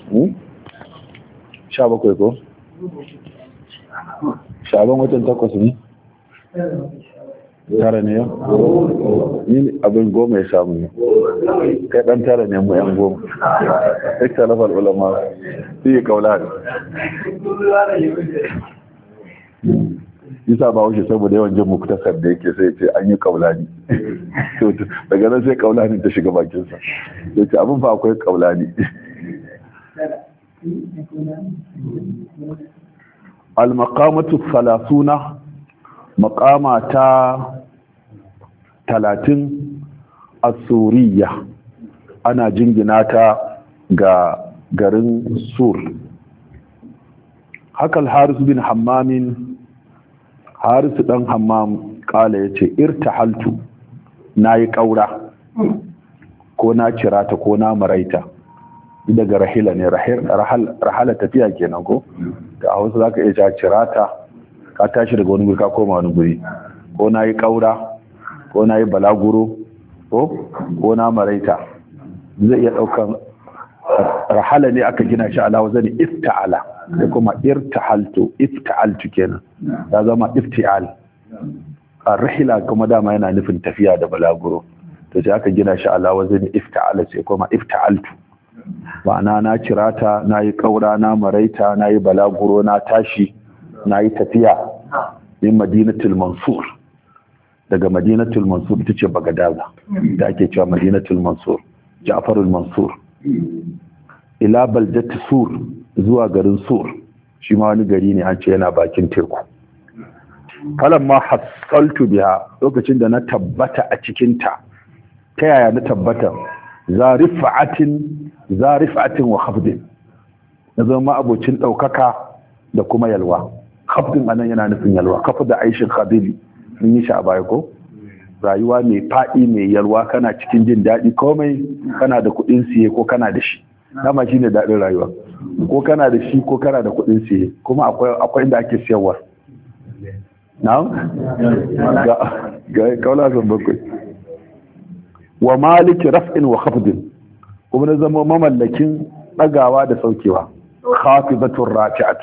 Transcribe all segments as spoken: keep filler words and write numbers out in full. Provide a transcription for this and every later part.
sha bakwai ko? shaban watan takwas ne? tara ne yau? ni abin goma ya samu ne kai dan tara ne mu yan goma duk talafar ulama su yi kaula isa ba wuce saboda yawan jin muktasar da yake sai ce an yi kaulani daga nan sai kaulani ta shiga bakinsa ya ce abin fa akwai kaulani al-maqamatu salasuna maqama ta talatin asuriya ana jingina ta ga garin sur haka al-haris bin hammamin harisu ɗan hammam ƙala ya ce irtahaltu na yi ƙaura ko na cirata ko na maraita daga rahila ne rahala tafiya kenan ko da a wasu za ka iya cirata ka tashi daga wani guri ka koma wani guri ko na yi ƙaura ko na yi balaguro ko na maraita zai iya ɗaukan rahala ne aka gina shi ala wazani ifta'ala da kuma irtahaltu ifta'altu kenan ya zama ifti'al ar-rihla kuma dama yana nufin tafiya da balaguro to sai aka gina shi ala wazani ifta'ala sai kuma ifta'altu ma'ana na cirata nayi kaura na maraita nayi balaguro na tashi nayi tafiya min madinatul mansur daga madinatul mansur ita ce bagadaza da ake cewa madinatul mansur ja'farul mansur ila baldat sur zuwa garin sur shi ma wani gari ne an ce yana bakin teku falan ma hasaltu biha lokacin da na tabbata a cikin ta ta yaya na tabbata zarifatin zarifatin wa khafdin na zama abocin daukaka da kuma yalwa khafdin anan yana nufin yalwa kafa da aishin khadili mun yi shi a baya ko rayuwa mai faɗi mai yalwa kana cikin jin daɗi komai kana da kuɗin siye ko kana da shi dama shine daɗin rayuwa ko kana da shi ko kana da kuɗin siye kuma akwai akwai inda ake siyarwa na'am ga ga kaula zan bakwai wa maliki raf'in wa khafdin kuma na zama mamallakin ɗagawa da saukewa khafizatur rafi'atu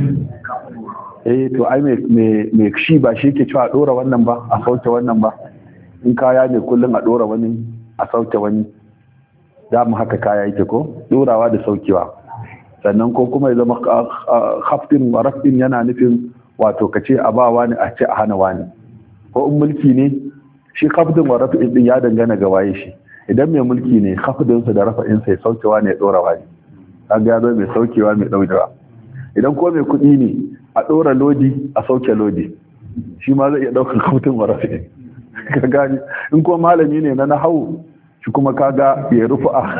eh to ai me me shi ba shi yake cewa a dora wannan ba a sauke wannan ba in kaya ne kullun a dora wani a sauke wani da mu haka kaya yake ko dorawa da saukewa sannan ko kuma ya zama khafdin wa raf'in yana nufin wato kace a ba wani a ce a hana wani ko in mulki ne shi khafdin wa raf'in din ya dangana ga waye shi idan mai mulki ne khafdin sa da raf'in sa ya saukewa ne ya dora wani kaga ya zo mai saukewa mai daurewa idan ko mai kuɗi ne a ɗora lodi a sauke lodi shi ma zai iya ɗaukar kautun warafi ka gani in ko malami ne na nahawu shi kuma kaga ya rufu a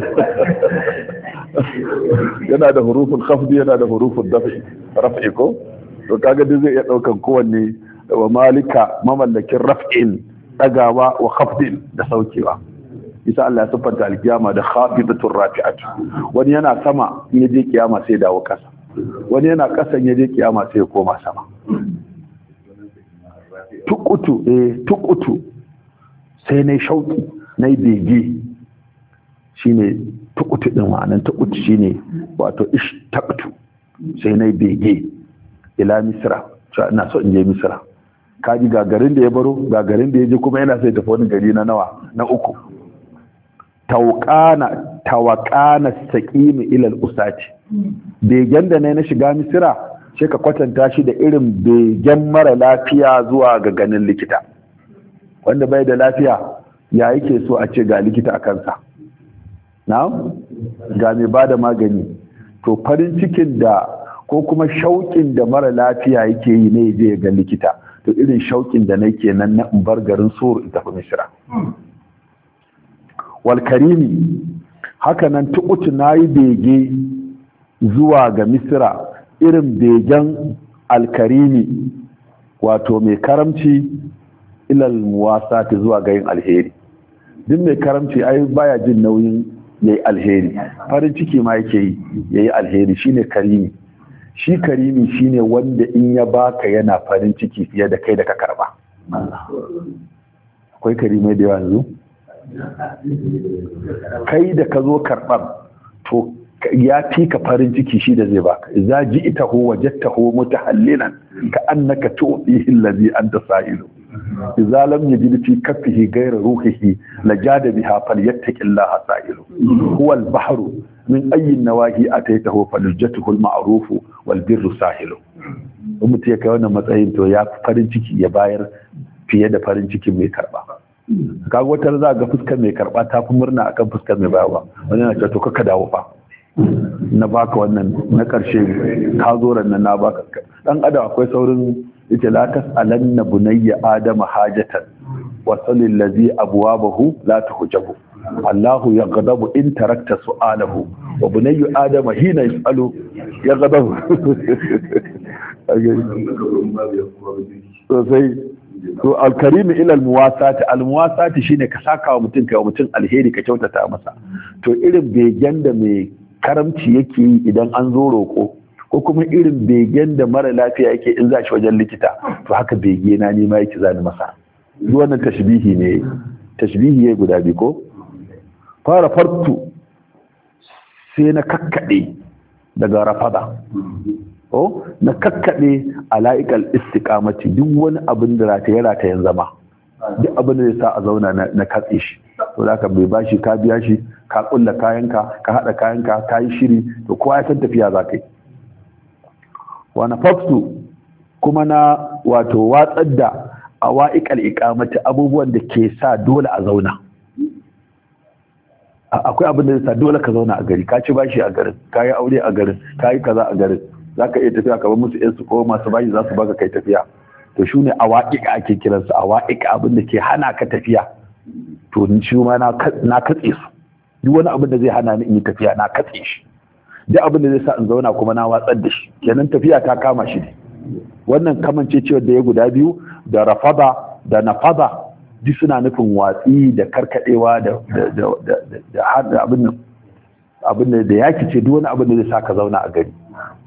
yana da hurufin khafdi yana da hurufin dafi rafi ko to kaga duk zai iya ɗaukar kowanne wa malika mamallakin raf'in ɗagawa wa khafdin da saukewa isa Allah ya siffanta alkiyama da khafidatur rafi'atu wani yana sama in ya je kiyama sai dawo kasa wani yana kasan ya je kiyama sai ya koma sama tukutu eh tukutu sai na shauki na bege shine tukutu din ma'anan tukutu shine wato ishtaqtu sai na bege ila misra cewa ina so in je misra kaji gagarin da ya baro gagarin da ya je kuma yana sai tafi wani gari na nawa na uku tawqana tawqana saqimi ila al-usati begen da ne na shiga misira sai ka kwatanta shi da irin begen mara lafiya zuwa ga ganin likita wanda bai da lafiya ya yake so a ce ga likita a kansa na'am ga mai bada magani to farin cikin da ko kuma shauƙin da mara lafiya yake yi ne je ga likita to irin shauƙin da nake nan na in bar garin sur in tafi misira wal karimi haka nan tukutu nayi bege zuwa ga misira irin begen alkarimi wato mai karamci ilal muwasati zuwa ga yin alheri duk mai karamci ai baya jin nauyin yayi alheri farin ciki ma yake yi yayi alheri shine karimi shi karimi shine wanda in ya baka yana farin ciki fiye da kai da ka karba akwai karimai da yawa yanzu kai da ka zo karɓar to ya fi ka farin ciki shi da zai baka idza ji'tahu wajadtahu mutahallilan ka annaka tu'tihi allazi anta sa'ilu idza lam yajid fi kaffihi ghayra ruhihi lajada biha falyattaqillaha sa'ilu huwa al-bahru min ayyi nawahi ataytahu falujjatuhu al-ma'rufu wal birru sahilu mutum ya kai wannan matsayin to ya farin ciki ya bayar fiye da farin cikin mai karba kaga wata za ga fuskar mai karba ta fi murna akan fuskar mai bayarwa wani na ce to kaka dawo fa na baka wannan na karshe ka zo nan na baka dan adam akwai saurin yace la tasalanna bunayya adama hajatan wa salil ladhi abwabahu la tuhjabu Allahu yaghdabu in tarakta su'alahu wa bunayyu adama hina yasalu yaghdabu sosai to alkarimi ila almuwasati almuwasati shine ka saka wa mutum kai wa mutum alheri ka kyautata masa to irin begen da mai karamci yake yi idan an zo roko ko kuma irin begen da mara lafiya yake in za shi wajen likita to haka bege na nima yake zani masa duk wannan tashbihi ne tashbihi ya guda biyu ko fara fartu sai na kakkade daga rafada oh na kakkade alaikal istiqamati duk wani abin da rataye ratayen zama duk abin da zai sa a zauna na katse shi to da ka bai bashi ka biya shi ka kulla kayanka ka hada kayanka ka yi shiri to kowa ya san tafiya za ka yi wa nafaftu kuma na wato watsar da awaiqal iqamati abubuwan da ke sa dole a zauna akwai abin da zai sa dole ka zauna a gari ka ci bashi a garin ka yi aure a garin ka yi kaza a garin za ka iya tafiya ka bar musu yansu ko masu bashi za su baka kai tafiya to shi ne awa'iƙa ake kiransu awa'iƙa abin da ke hana ka tafiya to ni shi ma na katse su duk wani abin da zai hana ni in yi tafiya na katse shi duk abin da zai sa in zauna kuma na watsar da shi kenan tafiya ta kama shi ne wannan kamance cewa da ya guda biyu da rafada da nafada duk suna nufin watsi da karkadewa da da abin abin da yaki ce duk wani abin da zai sa ka zauna a gari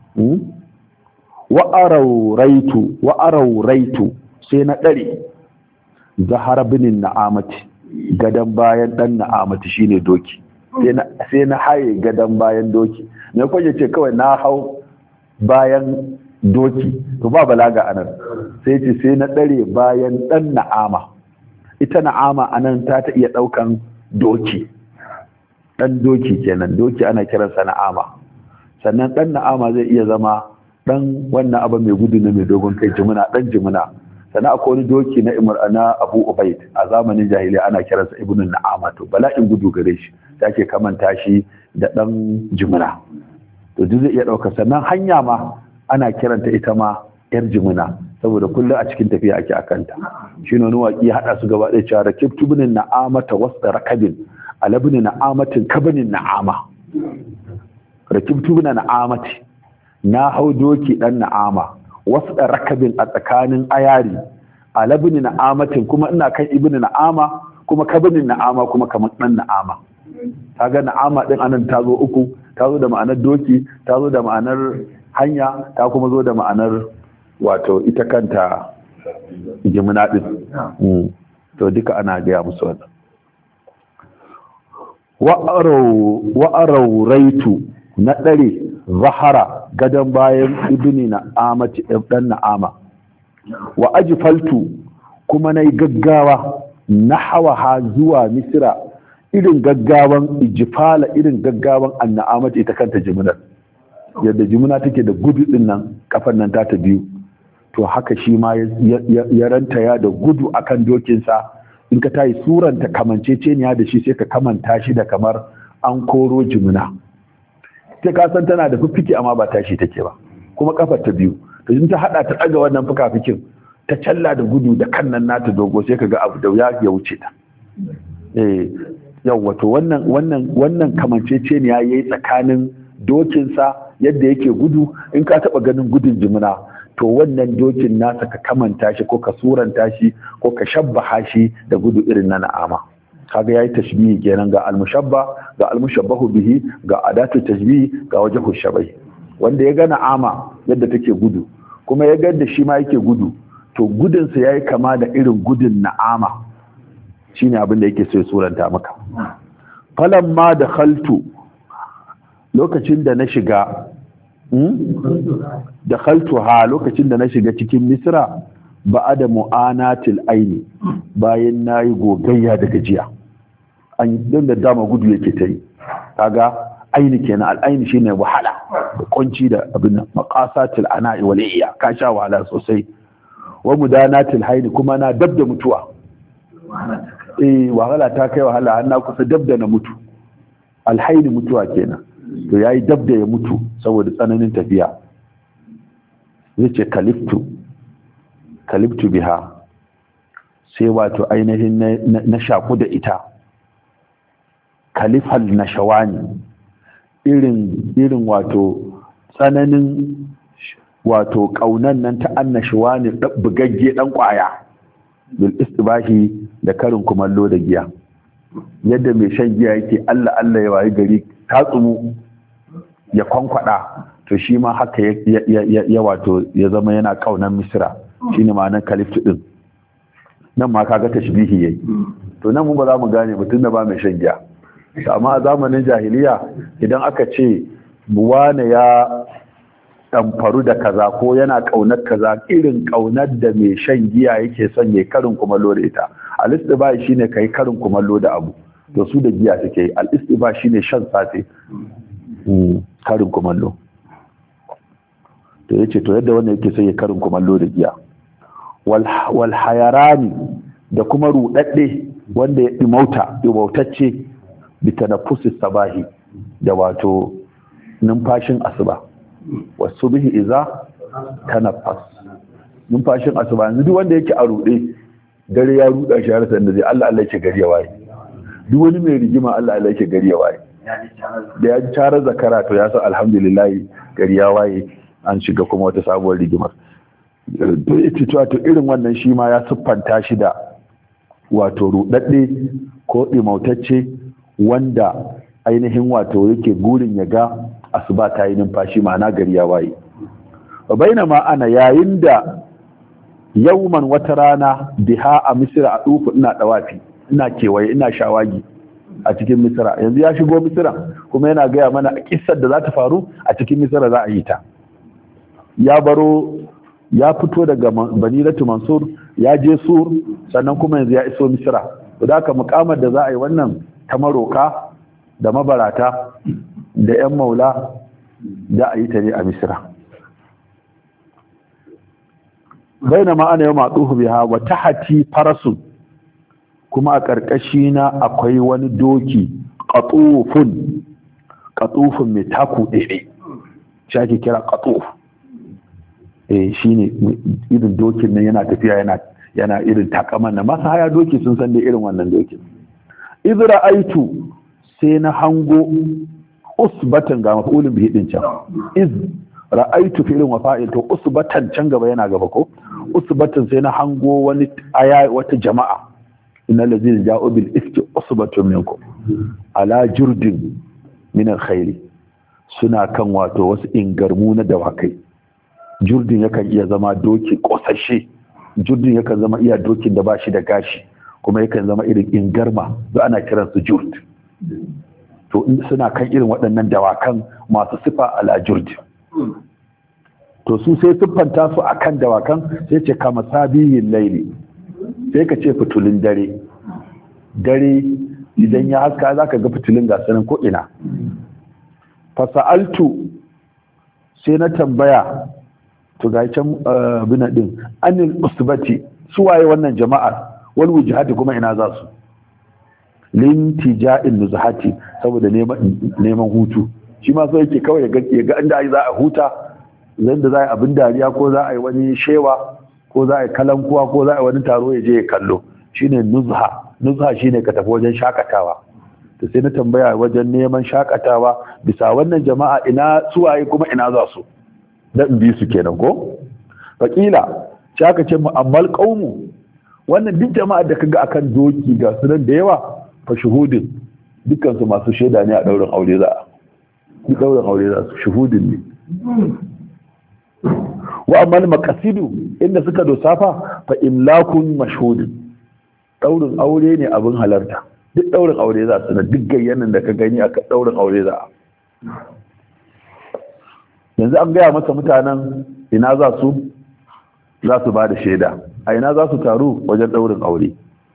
wa'arauraitu wa'arauraitu sai na ɗare zahara binin na'amati gadon bayan ɗan na'amati shine doki sai na haye gadon bayan doki na kwaje ce kawai na hau bayan doki to ba balaga anan sai ce sai na ɗare bayan ɗan na'ama ita na'ama anan ta ta iya ɗaukan doki ɗan doki kenan doki ana kiransa na'ama sannan ɗan na'ama zai iya zama dan wannan abu mai gudu na mai dogon kai jimina dan jimina sannan akwai wani doki na imar na Abu Ubaid a zamanin jahiliya ana kiransa ibnu na'ama to bala'in gudu gare shi da ake kamanta shi da dan jimina to duk zai iya dauka sannan hanya ma ana kiranta ita ma yar jimina saboda kullum a cikin tafiya ake akanta shine wani waki ya hada su gaba ɗaya cewa rakibtu bin na'amata wasta rakabin alabni na'amatin kabnin na'ama rakibtu bin na'amati na hau doki ɗan na'ama wasu ɗan rakabin a tsakanin ayari a labini na'amatin kuma ina kan ibini na'ama kuma kabinin na'ama kuma kamar ɗan na'ama ta ga na'ama ɗin anan ta zo uku ta zo da ma'anar doki ta zo da ma'anar hanya ta kuma zo da ma'anar wato ita kanta jimina ɗin to duka ana gaya musu wannan wa'arau raitu na ɗare zahara gadon bayan ibini na amati ɗan na'ama wa ajifaltu kuma na yi gaggawa na hawa zuwa misira irin gaggawan ijifala irin gaggawan an na'amati ita kanta jiminar yadda jimina take da gudu ɗin nan kafan nan ta ta biyu to haka shi ma ya rantaya da gudu akan dokinsa in ka tayi suranta kamanceceniya da shi sai ka kamanta shi da kamar an koro jimina ta kasan tana da fiffike amma ba tashi take ba kuma kafar ta biyu to in ta hada ta daga wannan fukafikin ta challa da gudu da kannan nata dogo sai kaga abu da ya ya wuce ta eh yawa to wannan wannan wannan kamancece ne yayi tsakanin dokin sa yadda yake gudu in ka taba ganin gudun jimina to wannan dokin nasa ka kamanta shi ko ka suranta shi ko ka shabbaha shi da gudu irin na na'ama kaga yayi tashbihi kenan ga al-mushabba ga al-mushabbahu bihi ga adatu tashbihi ga wajhu shabai wanda ya ga na'ama yadda take gudu kuma ya ga da shi ma yake gudu to gudun sa yayi kama da irin gudun na'ama shine abin da yake so ya suranta maka falamma dakhaltu lokacin da na shiga da khaltuha lokacin da na shiga cikin misra ba da mu'anatil aini bayan nayi gogayya da gajiya an don da dama gudu yake ta yi kaga aini kenan al'aini shine wahala da kunci da abin nan maqasatil ana'i wal iya ka sha wahala sosai wa mudanatil haini kuma na dab da mutuwa eh wahala ta kai wahala har na kusa dab da na mutu alhaini mutuwa kenan to yayi dab da ya mutu saboda tsananin tafiya yace kaliftu kaliftu biha sai wato ainihin na shaku da ita kalifal nashawani irin irin wato tsananin wato kaunan nan ta annashawani bugagge dan kwaya bil istibahi da karin kumallo da giya yadda mai shan giya yake Allah Allah ya wayi gari ta tsumu ya kwankwada to shi ma haka ya wato ya zama yana kaunan misra shine ma'anar kaliftu din nan ma kaga tashbihi yayi to nan mun ba za mu gane mutum da ba mai shan giya amma a zamanin jahiliya idan aka ce buwane ya ɗamfaru da kaza ko yana ƙaunar kaza irin ƙaunar da mai shan giya yake son ya karin kumallo da ita al-istiba shine kai karin kumallo da abu to su da giya suke yi al-istiba shine shan safe karin kumallo to yace to yadda wannan yake son ya karin kumallo da giya wal hayarani da kuma rudadde wanda ya dimauta dimautacce bi tanaffusis sabahi da wato numfashin asuba wasu bihi iza tanaffas numfashin asuba yanzu duk wanda yake a rude dare ya ruda shi har san da zai Allah Allah yake gari ya waye duk wani mai rigima Allah Allah yake gari ya waye da ya ji tarar zakara to ya san alhamdulillah gari ya waye an shiga kuma wata sabuwar rigimar to yace to wato irin wannan shi ma ya siffanta shi da wato rudadde ko dimautacce wanda ainihin wato yake gurin ya ga asuba ta yi numfashi ma'ana gari ya waye wa bainama ana yayin da yauman wata rana biha a misira a dufu ina dawafi ina kewaye ina shawagi a cikin misira yanzu ya shigo misira kuma yana gaya mana kissar da za ta faru a cikin misira za a yi ta ya baro ya fito daga baniratu mansur ya je sur sannan kuma yanzu ya iso misira da haka mukamar da za a yi wannan ta maroka da mabarata da 'yan maula da a yi ta ne a misira bai na ma'ana yau maɗuhu biha wa tahati farasun kuma a ƙarƙashi na akwai wani doki ƙatufun ƙatufun mai taku ɗaiɗai shi ake kira ƙatuf eh shi ne irin dokin nan yana tafiya yana yana irin takaman na masu haya doki sun san da irin wannan dokin izra aitu sai na hango usbatan ga mafulin bihi din can iz ra'aitu fi'lin wa fa'il to usbatan can gaba yana gaba ko usbatan sai na hango wani aya wata jama'a innal ladzina ja'u bil ifki usbatun minkum ala jurdin min al-khayl suna kan wato wasu ingarmu na dawakai jurdin yakan iya zama doki kosashe jurdin yakan zama iya dokin da bashi da gashi kuma yakan zama irin ingarma da ana kiransu jurd to suna kan irin waɗannan dawakan masu sifa al'ajurdi to su sai siffanta su akan dawakan sai ce kama sabiyin laili sai ka ce fitulun dare dare idan ya haska za ka ga fitulun gasanin ko'ina fasa'altu sai na tambaya to ga can bina ɗin anil usbati su waye wannan jama'ar wani wujihati kuma ina za su lintija'in nuzhati saboda neman hutu shi ma so yake kawai ya ga inda za a huta zan da za a yi abin dariya ko za a yi wani shewa ko za a yi kalankuwa ko za a yi wani taro ya je ya kallo shine nuzha nuzha shine ka tafi wajen shakatawa to sai na tambaya wajen neman shakatawa bisa wannan jama'a ina suwaye kuma ina za su dan in bi su kenan ko fakila sai aka ce mu'ammal qaumu wannan duk jama'ar da kaga akan doki ga sunan da yawa fa shuhudin dukkan su masu shaida ne a daurin aure za a duk daurin aure za su shuhudin ne wa amal maqasidu inda suka dosafa fa imlakun mashhudin daurin aure ne abin halarta duk daurin aure za su na duk gayyanan da ka gani aka daurin aure za a yanzu an gaya masa mutanen ina za su za su ba da shaida, a ina za su taru wajen ɗaurin aure.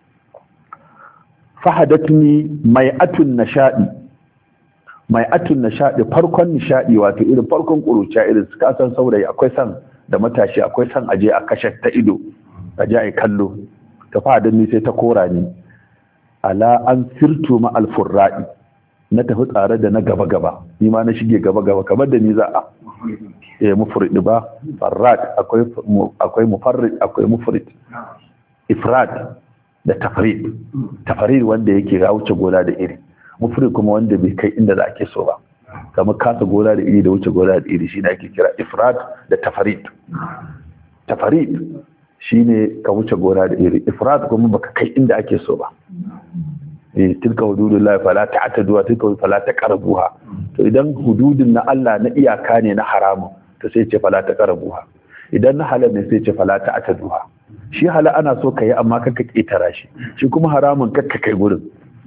fahadatni mai atun nishaɗi mai atun nishaɗi farkon nishaɗi, wato irin farkon ƙuruciya, irin su kasan saurayi akwai san da matashi, akwai san aje a kashe ta ido a je a kallo. ta fahadatni sai ta kora ni ala an sirtu ma alfurra'i, na tafi tsare da na gaba gaba, ni ma na shige gaba gaba kamar da ni za a eh mufrid ba farrad, akwai akwai mufarrid akwai mufrid, ifrad da tafrid. tafrid wanda yake ga wuce gona da iri, mufrid kuma wanda bai kai inda za ake so ba, kamar kasa gona da iri da wuce gona da iri shine ake kira ifrad da tafrid. tafrid shine ka wuce gona da iri, ifrad kuma baka kai inda ake so ba. eh tilka hududullahi fala ta'taduha, tilka fala taqrabuha. to idan hududin na Allah na iyaka ne na haramun, to sai ce fala taqrabuha. idan na halal ne sai ce fala ta'taduha. shi halal ana so kai amma kaka ketara shi, shi kuma haramun kaka kai gurin.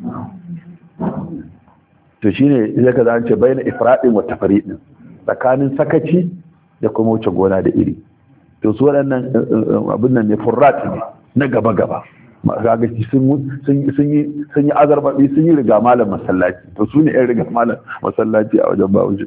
to shine idan ka zance bayan ifradin wa tafridin, tsakanin sakaci da kuma wuce gona da iri. to su waɗannan abin nan ne furrat ne na gaba gaba, kaga sun sun yi sun yi azarbabi, sun yi riga malam masallaci. to su ne yan riga malam masallaci a wajen bawuji.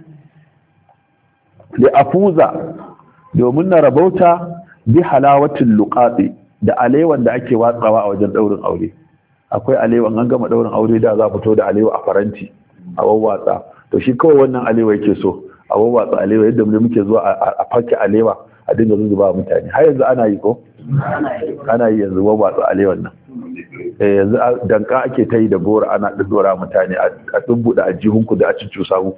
li afuza, domin na rabauta bi halawatin luqati, da alewan da ake watsawa a wajen daurin aure. akwai alewan an gama daurin aure da za fito da alewa a faranti a wawwatsa, to shi kawai wannan alewa yake so a wawwatsa alewa yadda mu muke zuwa a farke alewa a dinga zuzuba mutane. har yanzu ana yi ko ana yi yanzu wawwatsa alewan nan. eh yanzu danka ake ta yi da gora, ana dora mutane a dubbuda a jihunku da a cucusa muku.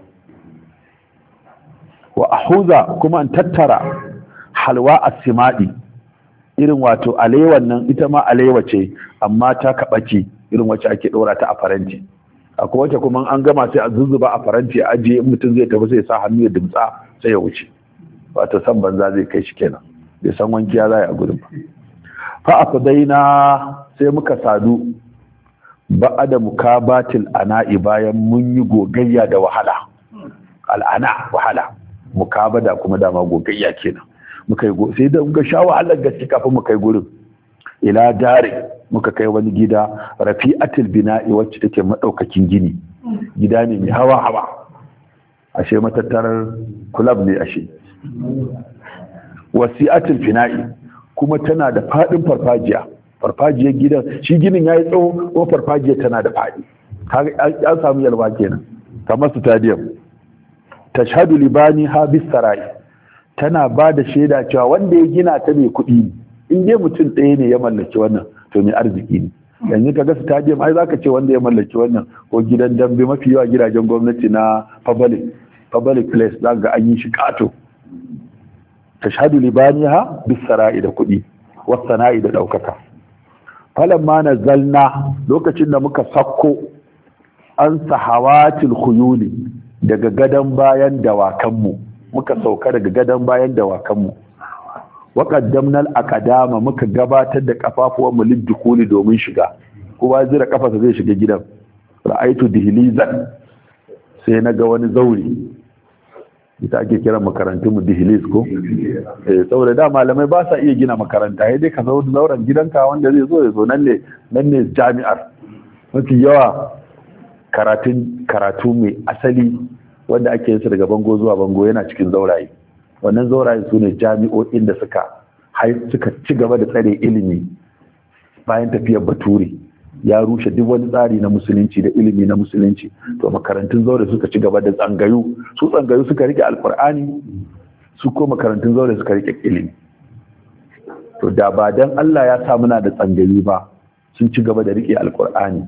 wa ahuza, kuma an tattara halwa as-simadi, irin wato alewan nan ita ma alewa ce amma ta kabace, irin wacce ake dora ta a faranti. akwai wacce kuma an gama sai a zuzzuba a faranti a ajiye, mutum zai tafi sai ya sa hannu ya dimtsa sai ya wuce. wato san banza zai kai shi kenan, bai san wankiya za a gudun ba. fa afdaina, sai muka sadu ba'ada mukabatil ana'i, bayan mun yi gogayya da wahala. al'ana wahala, mukabada kuma dama gogayya kenan. muka yi sai da muka sha wahalar gaske kafin muka yi gurin. ila dare, muka kai wani gida rafi'atul bina'i, wacce take madaukakin gini, gida ne mai hawa hawa, ashe matattarar kulab ne ashe. wasi'atul bina'i, kuma tana da fadin farfajiya, farfajiyar gidan shi ginin yayi tsawo ko farfajiyar tana da fadi, kaga an samu yalwa kenan kamar stadium. tashhadu libani ha bis sarai, tana ba da shaida cewa wanda ya gina ta mai kuɗi ne. in dai mutum ɗaya ne ya mallaki wannan to mai arziki ne. yanzu ka ga stadium ai zaka ce wanda ya mallaki wannan, ko gidan dambe, mafi yawa gidajen gwamnati na public public place za ga an yi shi kato. tashhadu libaniha bis sarai, da kuɗi, was sana'i da ɗaukaka. falamma nazalna, lokacin da muka sakko an sahawatil khuyuli, daga gadan bayan dawakanmu, muka sauka daga gadan bayan dawakanmu. wa qaddamna al-aqdama, muka gabatar da kafafuwan mu liddukhuli, domin shiga. kowa zira kafarsa zai shiga gidan. ra'aitu dihlizan, sai naga wani zauri, ita ake kiran makarantun mu dihliz ko. eh saboda da malamai ba sa iya gina makaranta, sai dai ka zo zauren gidanka wanda zai zo ya zo nan ne nan ne jami'ar. mafi yawa karatun karatu mai asali wanda ake yin su daga bango zuwa bango yana cikin zauraye. wannan zauraye su ne jami'o'in da suka suka ci gaba da tsare ilimi bayan tafiyar bature, ya rushe duk wani tsari na musulunci da ilimi na musulunci. to makarantun zaure suka ci gaba da tsangayu, su tsangayu suka rike alkur'ani, su ko makarantun zaure suka rike ilimi. to da ba dan Allah ya sa muna da tsangayu ba, sun ci gaba da rike alkur'ani,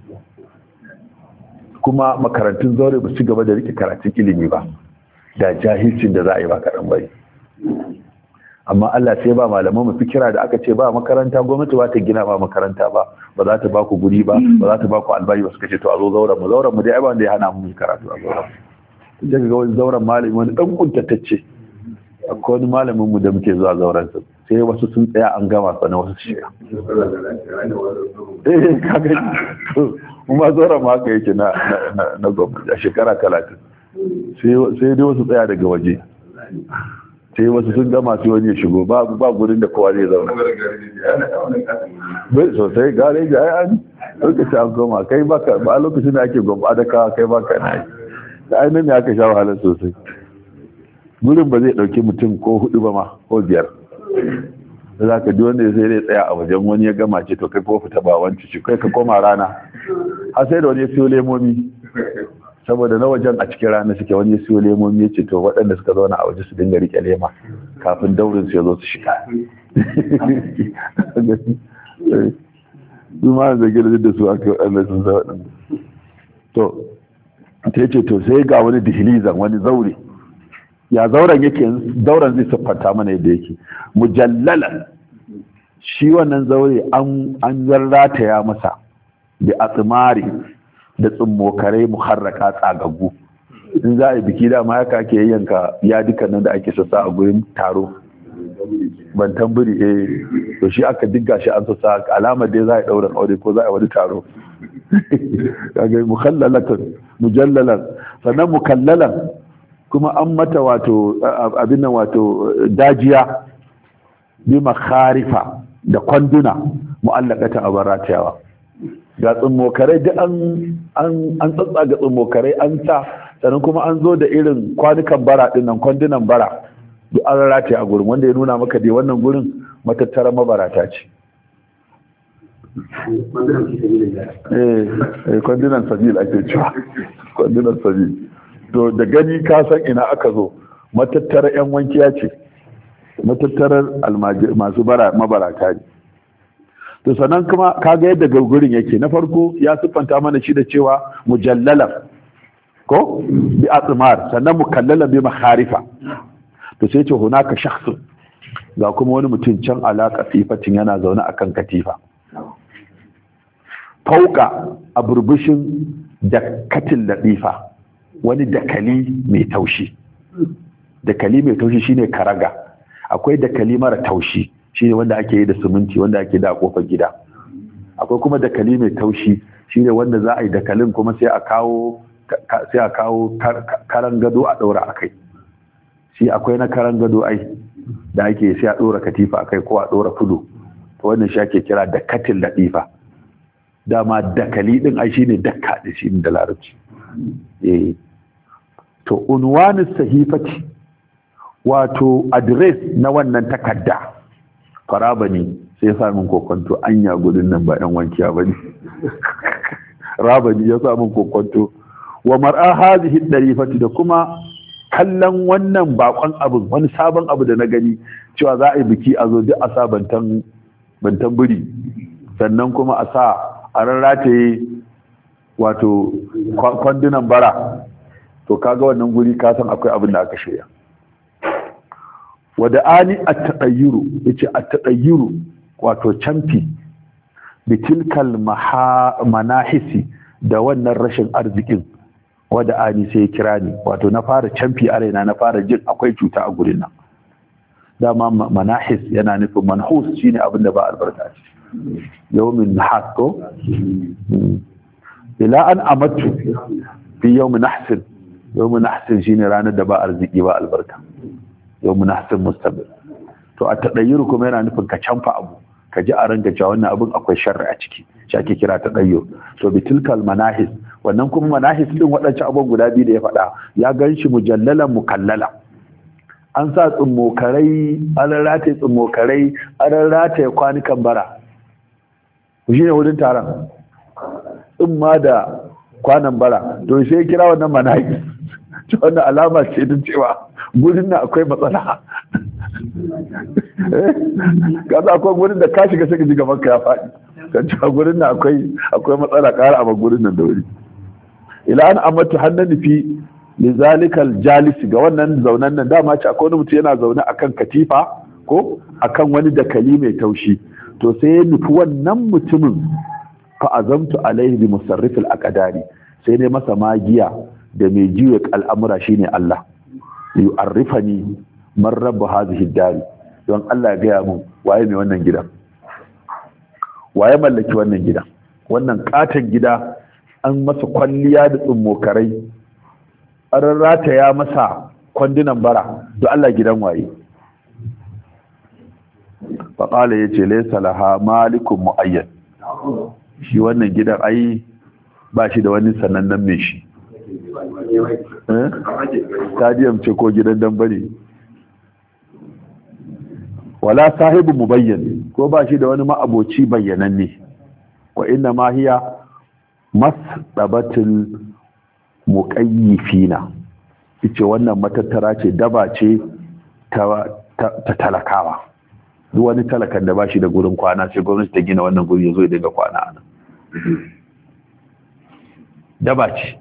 kuma makarantun zaure ba su ci gaba da rike karatun ilimi ba, da jahilcin da za a yi ba kaɗan bari. amma Allah sai ba malaman mu fikira da aka ce ba makaranta, gwamnati ba ta gina ba makaranta ba, ba za ta ba ku guri ba, ba za ta ba ku albayi ba, suka ce to a zo zauren mu. zauren mu dai ai ba wanda ya hana mu karatu a zauren. sai ga wani zauren malami wani dan kuntatacce, akwai wani malamin mu da muke zuwa zauren sa, sai wasu sun tsaya an gama sannan wasu su shiga. eh kaga kuma zauren mu haka yake na na gwamnati a shekara talatin. sai dai wasu tsaya daga waje, sai wasu sun gama sai wani ya shigo, ba gurin da kowa zai zauna. Bai sosai gareji ai an lokacin an goma kai baka ba lokacin da ake goma adaka kai baka na yi da ainihin ne aka sha wahalar sosai. Gurin ba zai ɗauki mutum ko hudu ba ma ko biyar, za ka ji wanda ya sai dai tsaya a wajen wani ya gama ce to kai ko fita ba wanci shi kai ka koma rana. Har sai da wani ya siyo lemomi saboda na wajen a cikin rana suke, wani ya siyo lemomi ya ce to waɗanda suka zauna a waje su dinga rike lema kafin daurin su ya zo su shiga. su ma da gida da su aka waɗanda sun zama ɗan. To ta ce to sai ga wani dihilizan wani zaure, ya zauren yake, zauren zai siffanta mana yadda yake mujallalan. Shi wannan zaure an an rataya masa da atsimari da tsummokare muharraka tsagaggu. In za a yi biki dama haka ake yanka ya duka nan da ake sassa a gurin taro, ban tamburi eh to shi aka digga shi an sassa alamar dai za a yi ɗaurin aure ko za a yi wani taro. Kaga mukhallalatan mujallalan, sannan mukallalan kuma an mata wato abin nan wato dajiya bi makharifa da kwanduna mu'allaqata abaratiyawa. Ga tsummokarai duk an an an tsatsa ga tsummokarai an sa, sannan kuma an zo da irin kwanukan bara din nan, kwandunan bara duk an rataye a gurin, wanda ya nuna maka dai wannan gurin matattara mabarata ce. eh kwandunan sabil ake cewa, kwandunan sabil. To da gani ka san ina aka zo, matattara yan wankiya ce, matattarar masu bara mabarata ne. To sannan kuma kaga yadda gurin yake, na farko ya siffanta mana shi da cewa mujallalan ko bi atmar, sannan mukallalan bi maharifa. To sai ce hunaka shakhsun, ga kuma wani mutum can ala katifatin yana zaune akan katifa, fauka a burbushin dakatin latifa, wani dakali mai taushi. Dakali mai taushi shine karaga, akwai dakali mara taushi shine wanda ake yi da siminti, wanda ake da a kofar gida. Akwai kuma dakali mai taushi shine wanda za a yi dakalin kuma sai a kawo sai a kawo karan gado a daura akai. Shi akwai na karan gado ai da ake sai a dora katifa akai ko a dora fulo, to wannan shi ake kira dakatin latifa. Dama dakali din ai shine dakka da shi da larabci. eh to unwanis sahifati wato address na wannan takarda faraba ne, sai ya min kokonto anya gudun nan ba ɗan wankiya bane. Rabani ya sa min kokonto. Wa mar'a hadhihi darifati, da kuma kallon wannan bakon abu, wani sabon abu da na gani cewa za a yi biki a zo duk a sa bantan bantan buri, sannan kuma a sa a rarrataye wato kwandunan bara. To kaga wannan guri ka san akwai abin da aka shirya. Wada ani at-tadayyuru, yace at-tadayyuru wato camfi bitilkal manahisi, da wannan rashin arzikin. Wada ani sai kira ni, wato na fara camfi a raina, na fara jin akwai cuta a gurin nan. Dama manahis yana nufin manhus shine abin da ba albarka ce. Yawmin nahas ko ila an amattu fi yawmin nahsin. Yawmin nahsin shine ranar da ba arziki ba albarka. Yawmin nahsin mustabir. To a tadayyur kuma yana nufin ka canfa abu, ka ji a ranka cewa wannan abin akwai sharri a ciki, shi ake kira tadayyur. To bitilkal manahis, wannan kuma manahis din waɗancan abubuwan guda biyu da ya faɗa, ya ganshi mujallalan mukallala. An sa tsummokarai, an rataye tsummokarai, an rataye kwanukan bara. Shi ne wurin taron. Tsumma da kwanan bara, to sai kira wannan manahis. Wannan alama ce ta cewa gurin nan akwai matsala. Kaza akwai gurin da ka shiga sai ka ji gaban ka ya faɗi. Kan cewa gurin nan akwai akwai matsala, ƙara a gurin nan da wuri. Ila an amatu hannani fi lizalikal jalis, ga wannan zaunan nan dama ce akwai wani mutum yana zaune akan katifa ko akan wani dakali mai taushi. To sai ya nufi wannan mutumin, fa azamtu alaihi bi musarrifil aqdari, sai ne masa magiya da mai jiya al'amura shine Allah. Yu'arrifani man rabbu hadhihi dari, don Allah ya gaya mun waye mai wannan gidan, waye mallaki wannan gidan. Wannan katon gida an masa kwalliya da tsummokarai, an rarrata ya masa kwandunan bara da Allah gidan waye. faƙala ya ce laisa laha malikun mu'ayyan, shi wannan gidan ai ba shi da wani sanannen mai shi. Stadium ce ko gidan dambare, wala sahibu mubayyan, ko ba shi da wani ma'aboci bayyananne. wa inna ma hiya masdabatul muqayyifina, yace wannan matattara ce, daba ce ta, ta, ta talakawa. duk wani talakan da ba shi da gurin kwana sai gwamnati ta gina wannan guri ya zo ya dinga kwana a nan. daba ce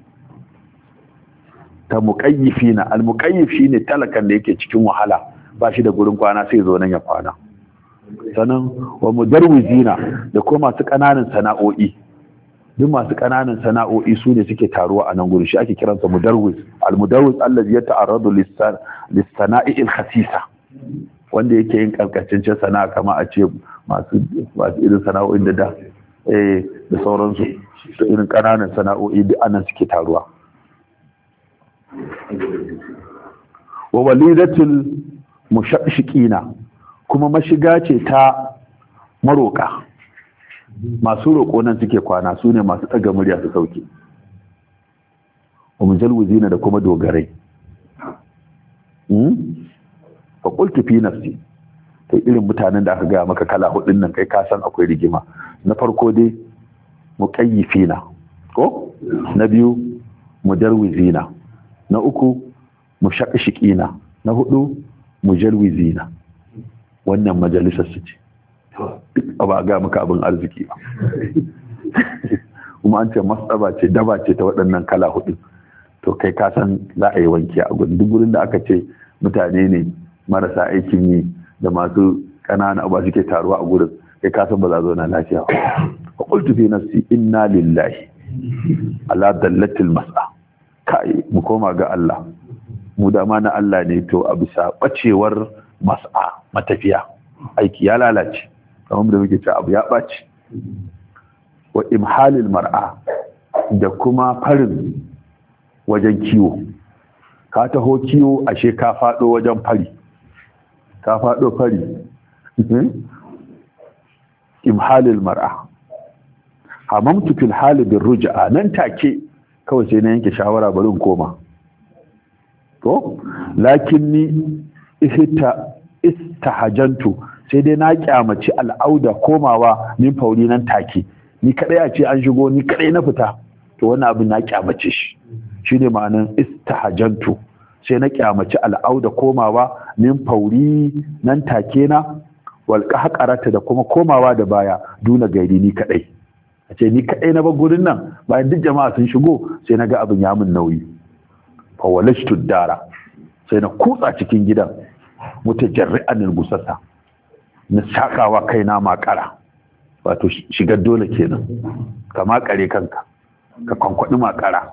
ta muƙayyifina. al-muƙayyif shine talakan da yake cikin wahala ba shi da gurin kwana sai zo nan ya kwana. sannan wa mudarwizina, da kuma masu ƙananan sana'o'i. duk masu ƙananan sana'o'i su ne suke taruwa a nan guri, shi ake kiransa mudarwiz. al-mudarwiz allazi yata'arradu lis-sana'i al-khasisa, wanda yake yin karkataccen sana'a kama a ce masu masu irin sana'o'in da da eh da sauransu, da irin ƙananan sana'o'i duk anan suke taruwa. wa walidatul mushaqqiqina, kuma mashiga ce ta maroka, masu roƙo nan suke kwana, su ne masu ɗaga murya su sauke. wa mujalwizina, da kuma dogarai. fa qultu fi nafsi, to irin mutanen da aka gaya maka kala hudun nan kai ka san akwai rigima. na farko dai muqayyifina ko, na biyu mudarwizina, na uku mushaqqiqina, na hudu mujalwizina. wannan majalisar su ce, duk ba ga maka abin arziki ba. kuma an ce masaba ce, daba ce ta waɗannan kala hudu, to kai ka san za a yi wanki a gurin. duk gurin da aka ce mutane ne marasa aikin yi da masu ƙanana abu suke taruwa a gurin, kai ka san ba za zo na lafiya ba. fa qultu fi nafsi inna lillahi ala dallatil mas'a, kai mu koma ga Allah, mu da ma na Allah ne. to a bisa bacewar mas'a, matafiya, aiki ya lalace, kamar da muke cewa abu ya ɓaci. wa imhalil mar'a, da kuma farin wajen kiwo. ka taho kiwo ashe ka faɗo wajen fari, ka faɗo fari. imhalil mar'a, hamamtu fil hali bin ruja'a, nan take kawai sai na yanke shawara bari in koma. to lakin ni ihta istahajantu, sai dai na kyamaci al'auda, komawa min fauri nan take. ni kadai a ce an shigo, ni kadai na fita, to wannan abin na kyamace shi. shine ma'anan istahajantu, sai na kyamaci al'auda, komawa min fauri nan take na, wal qahqarata, da kuma komawa da baya, duna gairi ni kadai. a ce ni kadai na bar gurin nan bayan duk jama'a sun shigo, sai na ga abin ya mun nauyi. fa walashtu dara, sai na kutsa cikin gidan, mutajarri'an al-busasa, na shakawa kaina makara, wato shigar dole kenan, ka makare kanka, ka kwankwadi makara.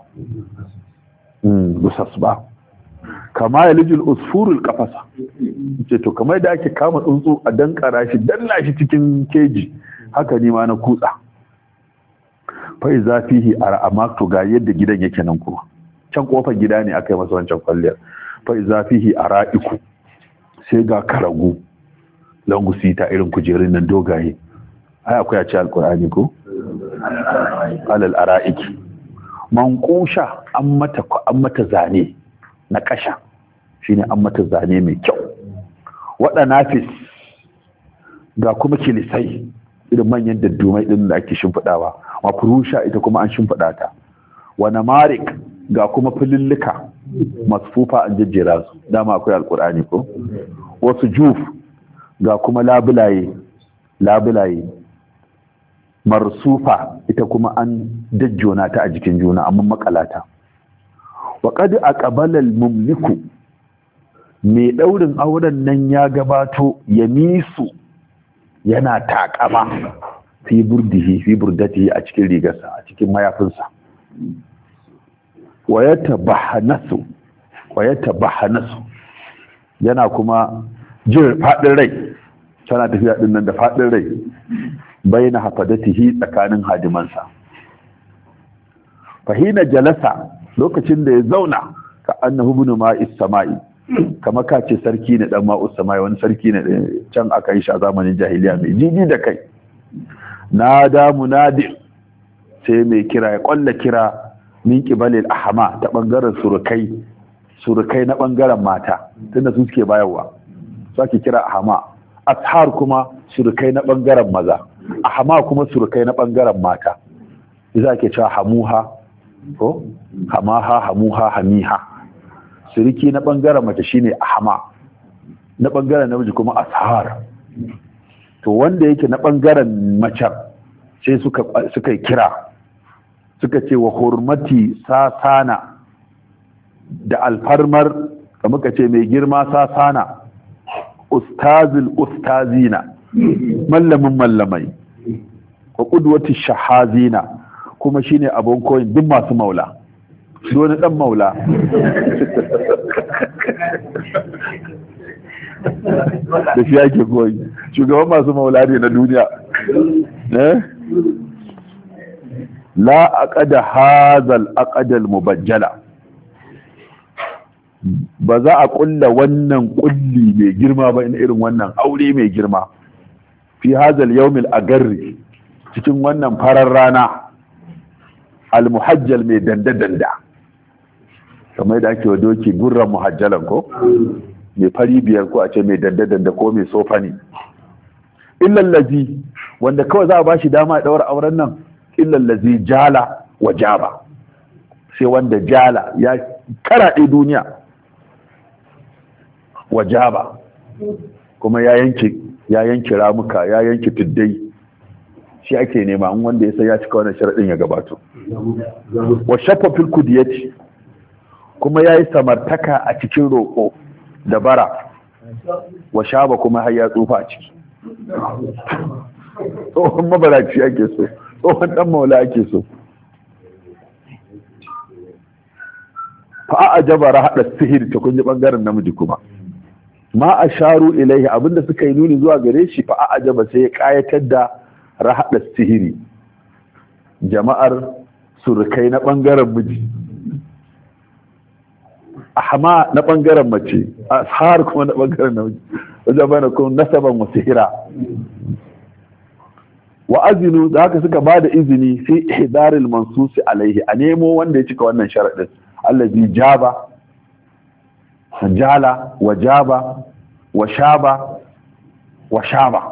mm busas ba, kama yalijul usfurul qafasa, ce to kamar da ake kama tsuntsu a dankara shi, danna shi cikin keji, haka ni ma na kutsa. fa iza fihi ara'amatu, ga yadda gidan yake nan kuma can kofar gida ne aka yi masa wancan kwalliyar. fa iza fihi ara'iku, sai ga karagu langusita, irin kujerun nan dogaye. ai akwai a ce alkur'ani ko, alal ara'iki manqusha, an mata an mata zane na kasha, shine an mata zane mai kyau. wada nafis, ga kuma kilisai, irin manyan daddumai din da ake shimfidawa. mafrusha, ita kuma an shimfida ta. wa namarik, ga kuma filillika masfufa, an jejjera su, dama akwai alkur'ani ko. wasu juf, ga kuma labulaye labulaye marsufa, ita kuma an dajjona ta a jikin juna, amma makalata. wa qad aqbala al-mumliku, mai daurin auren nan ya gabato, ya misu, yana takama, fi burdihi fi burdatihi, a cikin rigarsa, a cikin mayafinsa. wa yatabahanasu wa yatabahanasu, yana kuma jin faɗin rai, tana tafiya ɗin nan da faɗin rai, bai na hafadatihi, tsakanin hadimansa. fahina jalasa, lokacin da ya zauna ka annahu ibn ma'is sama'i kama ka ce sarki ne dan ma'us sama'i wani sarki ne can aka yi shi a zamanin jahiliya mai jiji da kai nada munadi sai mai kira ya kwalla kira min qibalil ahma ta bangaren surukai surukai na bangaren mata tunda su suke bayarwa su ake kira ahma ashar kuma surukai na bangaren maza ahma kuma surukai na bangaren mata za ke cewa hamuha ko hamaha hamuha hamiha suriki na bangaren mace shine ahma na bangaren namiji kuma ashar to wanda yake na bangaren mace sai suka suka kira suka ce wa hurmati sasana da alfarmar da muka ce mai girma sasana ustazil ustazina mallamin mallamai wa qudwati shahazina kuma shine abun koyin duk masu maula wani dan maula da shi ake koyi shugaban masu maula ne na duniya eh la aqada hazal aqadal mubajjala ba za a kulla wannan kulli mai girma ba in irin wannan aure mai girma fi hazal yawmil agarri cikin wannan farar rana al-muhajjal mai danda danda kamar da ake wa doki gurran muhajjalan ko mai fari biyar ko a ce mai danda danda ko mai sofani illa allazi wanda kawai za a bashi dama ya daura auren nan illa allazi jala wa jaba sai wanda jala ya karaɗe duniya wa jaba kuma ya yanke ya yanke ramuka ya yanke tuddai shi ake nema an wanda ya sai ya cika wannan sharadin ya gabato wa shaffa fil kudiyati kuma yayi samartaka a cikin roko da bara wa shaba kuma har ya tsufa a ciki tsohon mabaraci ake so tsohon dan maula ake so fa ajaba hada sihir ta kunji bangaren namiji kuma ma asharu ilaihi abinda suka yi nuni zuwa gare shi fa ajaba sai ya kayatar da rahada sihiri jama'ar surukai na bangaren miji ahma na bangaren mace ashar kuma na bangaren namiji wajen bana kun nasaban wa sihira wa azinu da haka suka bada izini fi ihdaril mansusi alaihi a nemo wanda ya cika wannan sharadin allazi jaba jala wa jaba wa shaba wa shaba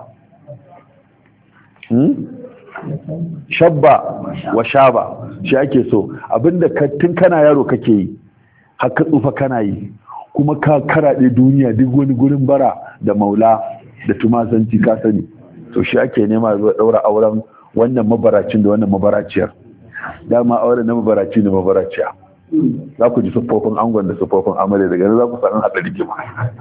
hmm? shabba wa shaba shi ake so abinda tun kana yaro kake yi haka tsufa kana yi kuma ka karaɗe duniya duk wani gurin bara da maula da tumasanci ka sani to shi ake nema zuwa ɗaura auren wannan mabaracin da wannan mabaraciyar dama auren na mabaraci da mabaraciya za ku ji siffofin angon da siffofin amarya daga nan za ku sanin haɗa rigima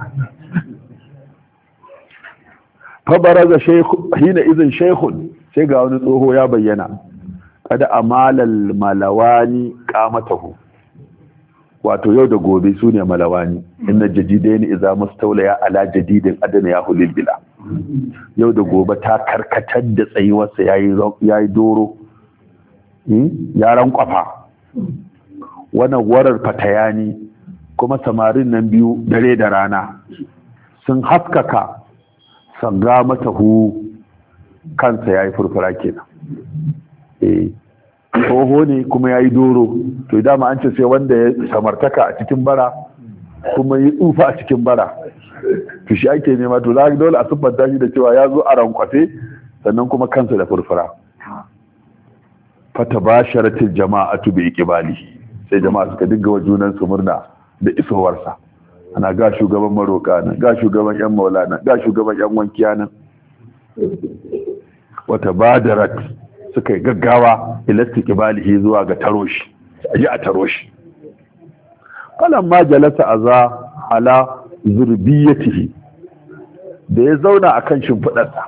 fabara ga hina izin shehun sai ga wani tsoho ya bayyana kada amalal malawani kamatahu wato yau da gobe su ne malawani inna jadidai ne iza mustaulaya ala jadidin adana ya hulil bila yau da gobe ta karkatar da tsayuwarsa ya yi doro ya rankwafa wannan warar fatayani kuma samarin nan biyu dare da rana sun haskaka sanga mata hu kansa ya yi furfura kenan eh tsoho ne kuma ya yi doro to dama an ce sai wanda ya samartaka a cikin bara kuma yi tsufa a cikin bara to shi ake nema to za dole a siffanta shi da cewa ya zo a rankwafe sannan kuma kansa da furfura fata ba sharatin jama'atu bi ikibali sai jama'a suka dinga wa junansu murna da isowarsa ana ga shugaban maroka nan ga shugaban yan maulana ga shugaban yan wankiya nan wata badarat suka yi gaggawa ilasti kibalihi zuwa ga taroshi aji a taroshi falan ma jalasa aza ala zurbiyatihi da ya zauna akan shimfidarsa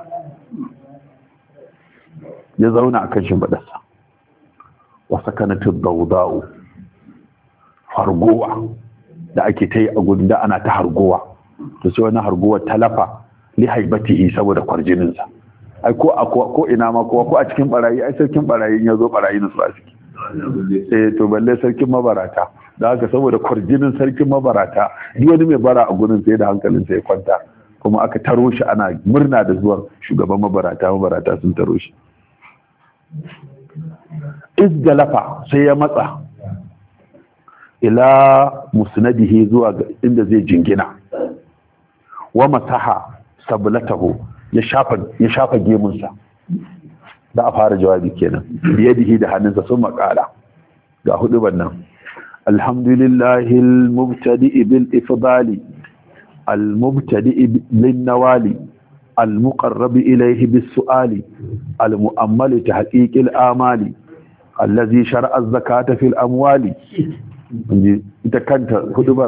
ya zauna akan shimfidarsa wa sakanatu dawda'u hargowa da ake ta yi a gudun da ana ta hargowa to sai wani hargowa talafa li haibatihi saboda kwarjininsa ai ko a ko ina ma ko ko a cikin barayi ai sarkin barayi ya zo barayi na su a ciki eh to balle sarkin mabarata da haka saboda kwarjinin sarkin mabarata duk wani mai bara a gurin sai da hankalinsa ya kwanta, kuma aka taro shi ana murna da zuwan shugaban mabarata mabarata sun taro shi. Izgalafa sai ya matsa ila musnadihi zuwa inda zai jingina, wa masaha sablatahu ya shafa ya shafa gemunsa, da a fara jawabi kenan, biyadihi da hannunsa sun makala ga hudu bannan. Alhamdulillahi al-mubtadi bil ifdali al-mubtadi lin nawali al-muqarrab ilayhi bis su'ali al-mu'ammal tahqiq al-amali allazi shar'a az-zakata fil amwali. Ita kanta hudubar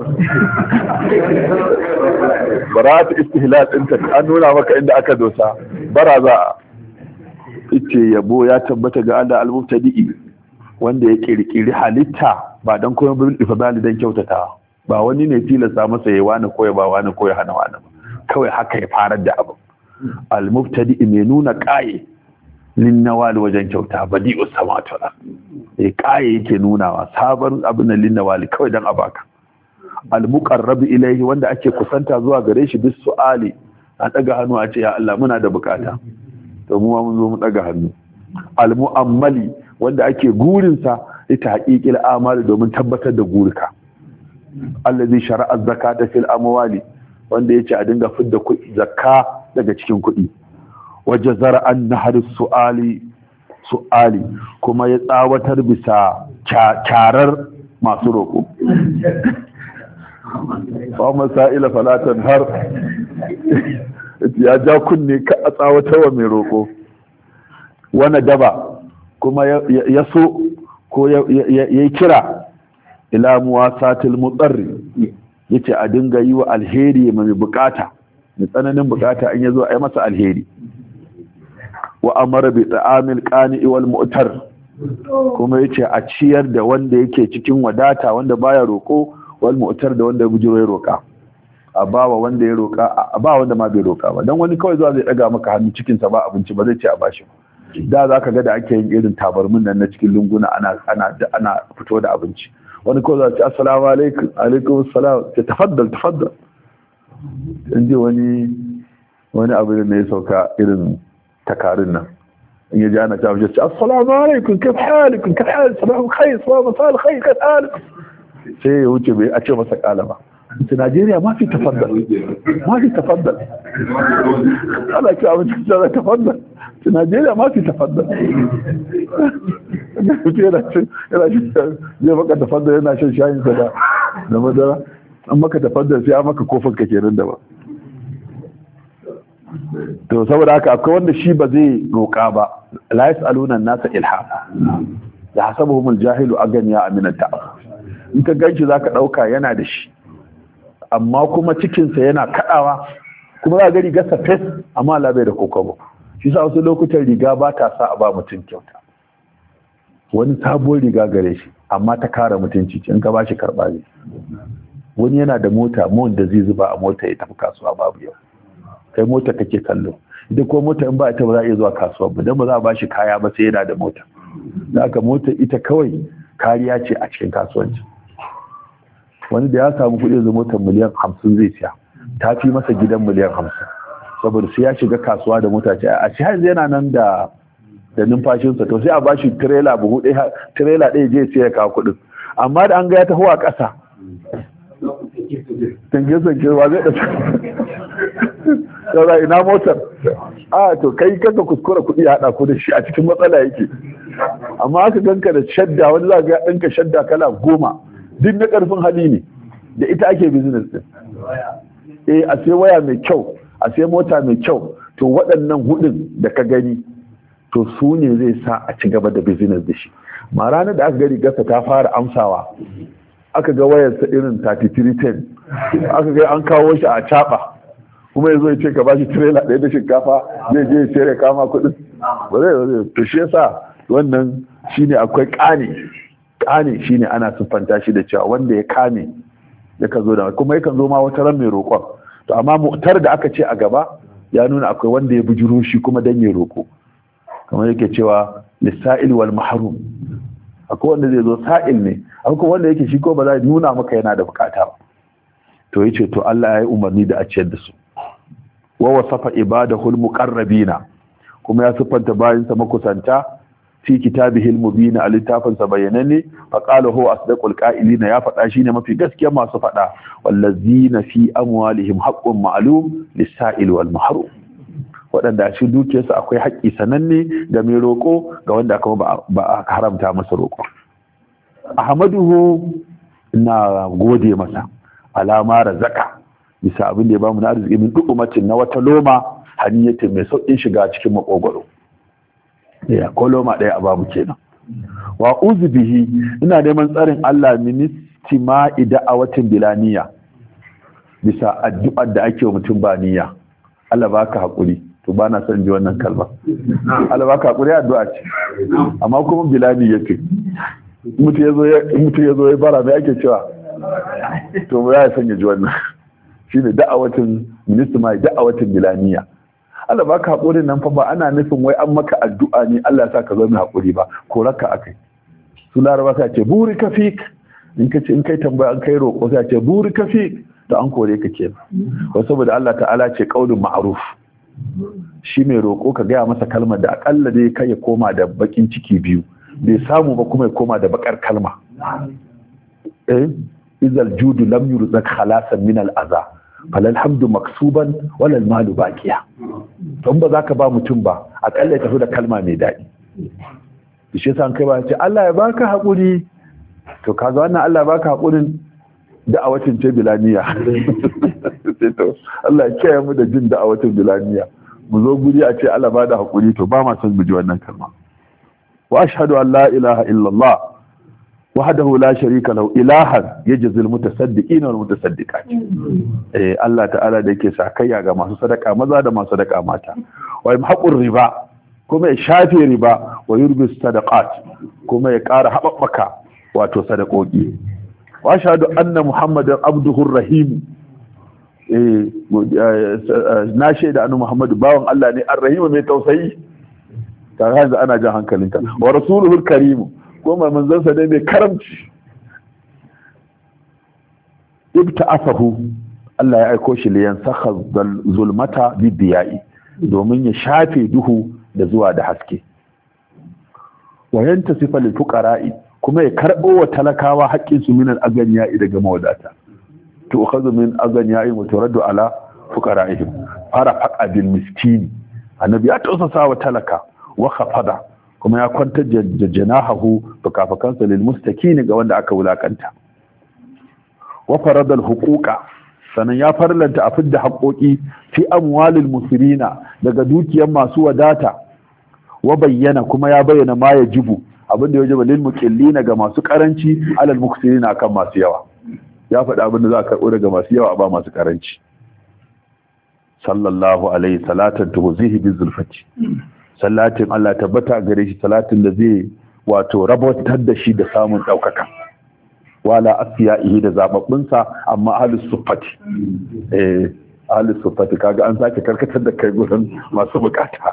bara ta istihlal ɗinta an nuna maka inda aka dosa. Bara za a ita yabo ya tabbata ga Allah al-mubtadi'i wanda ya kirkiri halitta ba dan koyon bil ifdali dan kyautata, ba wani ne tilasta masa yayi wani koyi ba wani koyi hana wani ba, kawai haka ya farar da abu. Al-mubtadi'i mai nuna qaye lin nawali wajen kyauta, badi'us samawati wal e kaye yake nunawa sabon abin da linnawali kawai dan abaka. Al-muqarrab ilayhi wanda ake kusanta zuwa gare shi bis su'ali, a daga hannu a ce ya Allah muna da bukata, to mu mun zo mu daga hannu. Al-mu'ammali wanda ake gurin sa ita haqiqil amali domin tabbatar da gurika. Allazi shar'a zakata fil amwali wanda yace a dinga fidda zakka daga cikin kuɗi. Wajazara an nahar su'ali su'ali kuma ya tsawatar bisa kyarar masu roƙo. Fa masaila falatan har ya ja kunne ka a tsawatar wa mai roƙo. Wani daba kuma ya so ko ya kira ila muwasatil mutsarri, yace a dinga yi wa alheri mai bukata, mai tsananin bukata an yazo a yi masa alheri. Wa amara bi ta'amil qani'i wal mu'tar, kuma yace a ciyar da wanda yake cikin wadata wanda baya roko, wal mu'tar da wanda bujiro ya roka, a bawa wanda ya roka, a ba wanda ma bai roka ba. Dan wani kawai zuwa zai daga maka hannu cikin sa ba abinci ba zai ce a bashi. Da zaka ga da ake yin irin tabarmin nan na cikin lunguna ana ana ana fito da abinci, wani kawai zai ce assalamu alaikum, alaikum assalam, ta tafaddal tafaddal. Inji wani wani abu ne ya sauka irin takarin nan, in ya ji ana ta wajen ce assalamu alaikum kif halikum kif hal sabahu khair sabahu masal khair kif halikum, sai ya wuce bai a ce masa kala ba. ta Najeriya ma fi tafaddal ma fi tafaddal ana ce abin da tafaddal ta Najeriya ma fi tafaddal. Yana cin yana cin zai maka tafaddal yana shan shayin sa da da madara, an maka tafaddal sai an maka kofin ka kenan da ba. To saboda haka akwai wanda shi ba zai roƙa ba, la yas'aluna an-nasa ilhafa da hasabuhum al-jahilu aganiya amina ta'af. In ka ganshi zaka dauka yana da shi, amma kuma cikin sa yana kadawa, kuma za ga riga sa fes amma Allah bai da kokobo. Shi sa wasu lokutan riga ba ta sa a ba mutum kyauta, wani sabuwar riga gare shi amma ta kare mutunci, in ka bashi karba ne. Wani yana da mota mon da zai zuba a mota ya tafi kasuwa babu yau, kai mota kake kallo, idan ko mota in ba ita ba za a iya zuwa kasuwa ba, dan ba za a bashi kaya ba sai yana da mota. Da aka mota ita kawai kariya ce a cikin kasuwanci. Wani da ya samu kuɗi da motar miliyan hamsin zai siya, ta fi masa gidan miliyan hamsin, saboda sai ya shiga kasuwa da mota ce a shi yana nan da da numfashinsa, to sai a bashi tirela buhu ɗaya, tirela ɗaya je sai ya kawo kuɗin. Amma da an ga ya taho a ƙasa tange-tange ba zai ɗasa saura ina motar, a to kai kanka kuskura kuɗi ya haɗa ku da shi a cikin matsala yake. Amma aka ganka da shadda, wani za ga ɗinka shadda kala goma, duk na ƙarfin hali ne, da ita ake business din. Eh a sai waya mai kyau, a sai mota mai kyau, to waɗannan hudun da ka gani to su ne zai sa a ci gaba da business da shi. Ma ranar da aka gari gasa ta fara amsawa, aka ga wayarsa irin thirty-three ten, aka ga an kawo shi a caɓa, kuma ya zo ya ce ka bashi tirela ɗaya da shinkafa zai je ya sayar kama kuɗin, ba zai ba zai. To shi yasa wannan shine akwai ƙane ƙane shine ana siffanta shi da cewa wanda ya kame ya ka zo da, kuma yakan zo ma wata ran mai roƙon. To amma mu'tar da aka ce a gaba ya nuna akwai wanda ya bujuro shi kuma dan ya roƙo, kamar yake cewa lisa'il wal mahrum, akwai wanda zai zo sa'il ne, akwai wanda yake shi ko ba za nuna maka yana da bukata ba. To yace to Allah ya yi umarni da a ciyar da su. Wa wasafa ibadahul muqarrabina, kuma ya siffanta bayinsa makusanta fi kitabihil mubin, a littafin sa bayananne, fa qala huwa asdaqul qa'ilina, ya faɗa shine mafi gaskiya masu faɗa, wallazina fi amwalihim haqqun ma'lum lis-sa'il wal mahrum, waɗanda shi dukiyarsu akwai haƙƙi sananne ga mai roƙo, ga wanda kuma ba a haramta masa roƙo. Ahmaduhu, ina gode masa alama razaka, bisa abin da ya bamu na arziki min dukumacin na wata loma haniyatin mai sauƙin shiga cikin makogwaro. Ya ko loma ɗaya a bamu kenan. Wa uzu bihi, ina neman tsarin Allah min istima'i da'awatin bilaniya, bisa addu'ar da ake wa mutum ba niyya. Allah baka haƙuri. To ba na son ji wannan kalma. Allah baka hakuri addu'a ce, amma kuma bilani yake. Mutu yazo ya mutu yazo ya bara mai ake cewa to ba ya son ya ji wannan. Shine da'awatin ministry mai da'awatin bilaniya. Allah baka hakuri nan fa ba ana nufin wai an maka addu'a ne Allah ya sa ka zo mai hakuri ba, ko raka akai. Su Laraba sai ce burika fik, in kace in kai tambaya an kai roƙo sai ce burika fik, to an kore ka kenan. Wai saboda Allah ta'ala ce qaulun ma'ruf. Shi mai roƙo ka gaya masa kalmar da akalla dai kai ya koma da bakin ciki biyu, bai samu ba kuma ya koma da bakar kalma. Eh, izal judu lam yurzak khalasan min al aza, falal hamdu maksuban wal malu baqiya. To ba za ka ba mutum ba, akalla ya tafi da kalma mai daɗi. Shi yasa kai ba ce Allah ya baka haƙuri, to kaga wannan Allah ya baka haƙurin da'awatin ce bilaniya. To Allah ya kiyaye mu da jin da'awatin bilaniya, mu zo guri a ce Allah ba da hakuri, to ba ma son mu ji wannan kalma. Wa ashhadu an la ilaha illallah wahdahu la sharika lahu ilahan yajzil mutasaddiqina wal mutasaddiqat. Eh Allah ta'ala da yake sakayya ga masu sadaka maza da masu sadaka mata. Wa yamhaqur riba, kuma ya shafe riba, wa yurbis sadaqat, kuma ya ƙara haɓaɓɓaka wato sadakoki. Wa ashhadu anna muhammadan abduhur rahim, na shaida annabi Muhammadu bawan Allah ne ar-rahim mai tausayi. Kaga yanzu ana jan hankalinka. Wa rasuluhul karim, kuma manzon sa ne mai karamci. Ibta'afahu, Allah ya aiko shi liyan sakha zulmata bidiyai, domin ya shafe duhu da zuwa da haske. Wa yantasifa lil fuqara'i, kuma ya karbo wa talakawa haƙƙin su minan aganiya daga mawadata. tu'khadhu min aghniya'ihim wa turaddu ala fuqara'ihim, fara faqa bil miskin. Annabi ya tausasa wa talaka, wa khafada, kuma ya kwantar da janahahu fukafukansa lil mustakin ga wanda aka wulakanta. Wa faradal huquqa, sanan ya farlanta a fidda haƙoƙi fi amwalil musirina, daga dukiyar masu wadata. Wa bayyana, kuma ya bayyana ma ya jibu, abinda ya jiba lil muqillina ga masu karanci, alal muksirina kan masu yawa. Ya faɗi abinda za a karɓo daga masu yawa a ba masu karanci. Sallallahu alaihi salatan tuhzihi bi zulfati, salatin Allah tabbata gare shi, salatin da zai wato rabotar da shi da samun ɗaukaka. Wala asiyaihi, da zababbunsa, amma ahlus suffati, eh ahlus suffati kaga an sake karkatar da kai gurin masu bukata.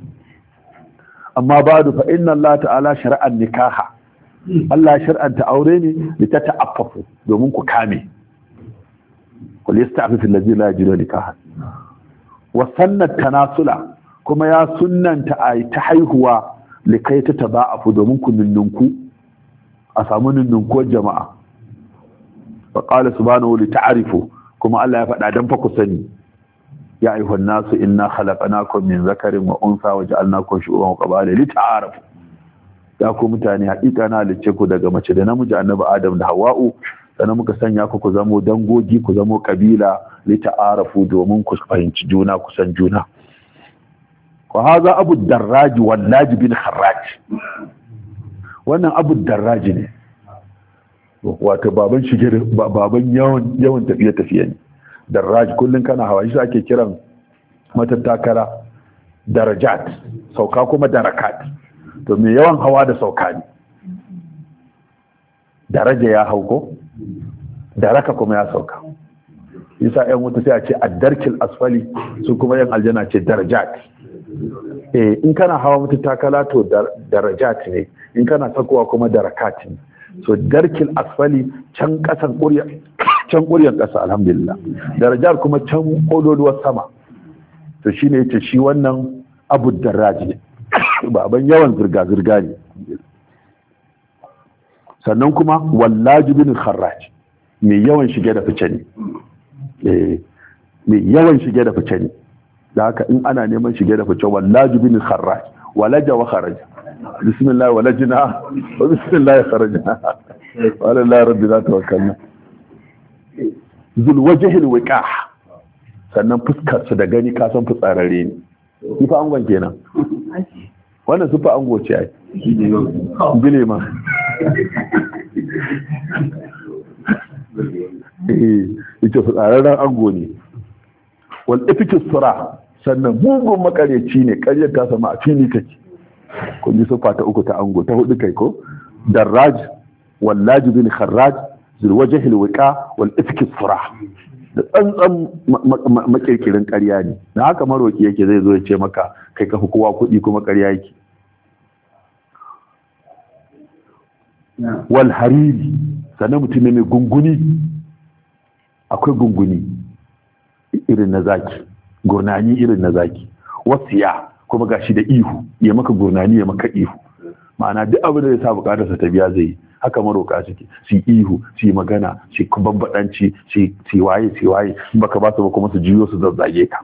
Amma ba'du, fa inna Allah ta'ala shar'an nikaha, Allah shar'anta aure ne da ta ta'affafu, domin ku kame. Qul yasta'fifu allazi la yajidu nikaha. Wa sannat tanasula, kuma ya sunnanta ai ta haihuwa likai ta taba'afu, domin ku ninnunku, a samu ninnunkuwar jama'a. Wa qala subhanahu li ta'rifu, kuma Allah ya faɗa dan fa ku sani. Ya ayyuhan nasu inna khalaqnakum min zakarin wa unsa wa ja'alnakum shu'uban wa qaba'ila lita'arafu. Ya ku mutane, haƙiƙa na halicce ku daga mace da namiji, annabi Adam da Hawwa'u, sannan muka sanya ku ku zamo dangogi, ku zamo kabila, lita'arafu, domin ku fahimci juna, ku san juna. Wa hadha Abu Darraj Wallaj bin Kharraj. Wannan Abu Darraj ne, wato baban shige baban yawan yawan tafiye tafiye ne. Darraj, kullun kana hawa shi ake kiran matattakala darajat, sauka kuma darakat. To me yawan hawa da sauka ne. Daraja ya hauko, daraka kuma ya sauka. Yasa ƴan wuta sai a ce addarkil asfali, su kuma yan aljanna ce darajat. Eh in kana hawa matattakala to darajat ne, in kana sakowa kuma darakatin. So darkil asfali can kasan ƙurya can ƙuryan ƙasa alhamdulillah, darajar kuma can ƙololuwar sama. To shine yace shi wannan Abu Darraj ne, baban yawan zirga-zirga ne. Sannan kuma Wallaj bin Kharraj mai yawan shige da fice ne, eh mai yawan shige da fice ne. Da haka in ana neman shige da fice Wallaj bin Kharraj, walaja wa kharaja, bismillah walajna wa bismillah kharajna, wallahi rabbina tawakkalna. Zul wajhil wiqah, sannan fuskar su da gani ka san fitsararre ne. Ki fa angon kenan, wannan su fa ango ce ai bile ma eh ita fitsararren ango ne. Wal ifikus sura, sannan mugun makareci ne, ƙaryar ta sama a fili take. Kun ji sufa ta uku ta ango, ta hudu kai ko? Darraj, Wallaj bin Kharraj, zul wajhil wiqa, wal ifikus sura. Da tsantsan makirkirin ƙarya ne. Da haka maroki yake zai zo ya ce maka kai ka fi kowa kuɗi kuma ƙarya yake. Wal hariri, sannan mutum ne mai gunguni, akwai gunguni irin na zaki, gurnani irin na zaki. Wasiya, kuma gashi da ihu, ya maka gurnani ya maka ihu. Ma'ana duk abin da ya sa bukatarsa ta biya zai yi. Haka maroka suke, su ihu, su magana, su bambadanci, su waye su waye, in baka ba su ba kuma su jiyo su zazzage ka.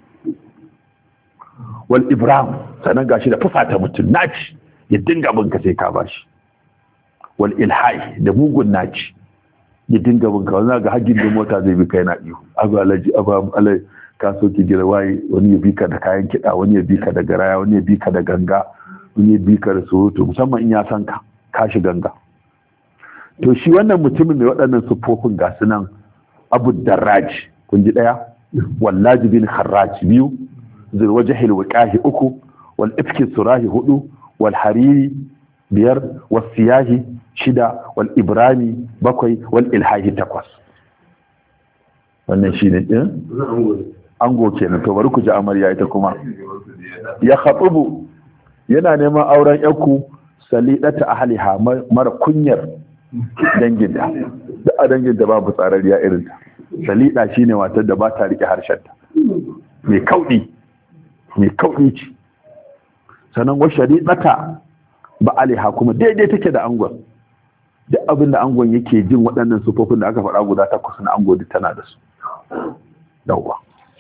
Wal Ibrahim, sannan gashi da fusata mutum naci, ya dinga bin ka sai ka bashi. Wal Ilhai, da mugun naci, ya dinga bin ka, wani ga hagin da mota zai bi kai na ihu, abu alaji abu alai ka so ki gira waye, wani ya bi ka da kayan kiɗa, wani ya bi ka da garaya, wani ya bi ka da ganga, wani ya bi ka da surutu, musamman in ya san ka ka shi ganga. To shi wannan mutumin mai waɗannan siffofin ga su nan Abu Darraj, kun ji ɗaya, Wallaj bin Kharraj biyu, zul wajhil wiqahi uku, wal ifki surahi hudu, wal hariri biyar, was siyahi shida, wal ibrani bakwai, wal ilhahi takwas. Wannan shine din ango kenan. To bari ku ji amarya ita kuma. Ya khatubu, yana neman auren yakku salidata ahliha, mara kunyar dangin da duk a dangin da babu tsararriya irin ta. Salida shine matar da ba ta rike harshen ta, mai kaudi mai kaudi ce. Sannan wa shadidata ba aliha, kuma daidai take da angon. Duk abin da angon yake jin waɗannan sufofin da aka faɗa guda takwas na ango duk tana da su. Yawwa.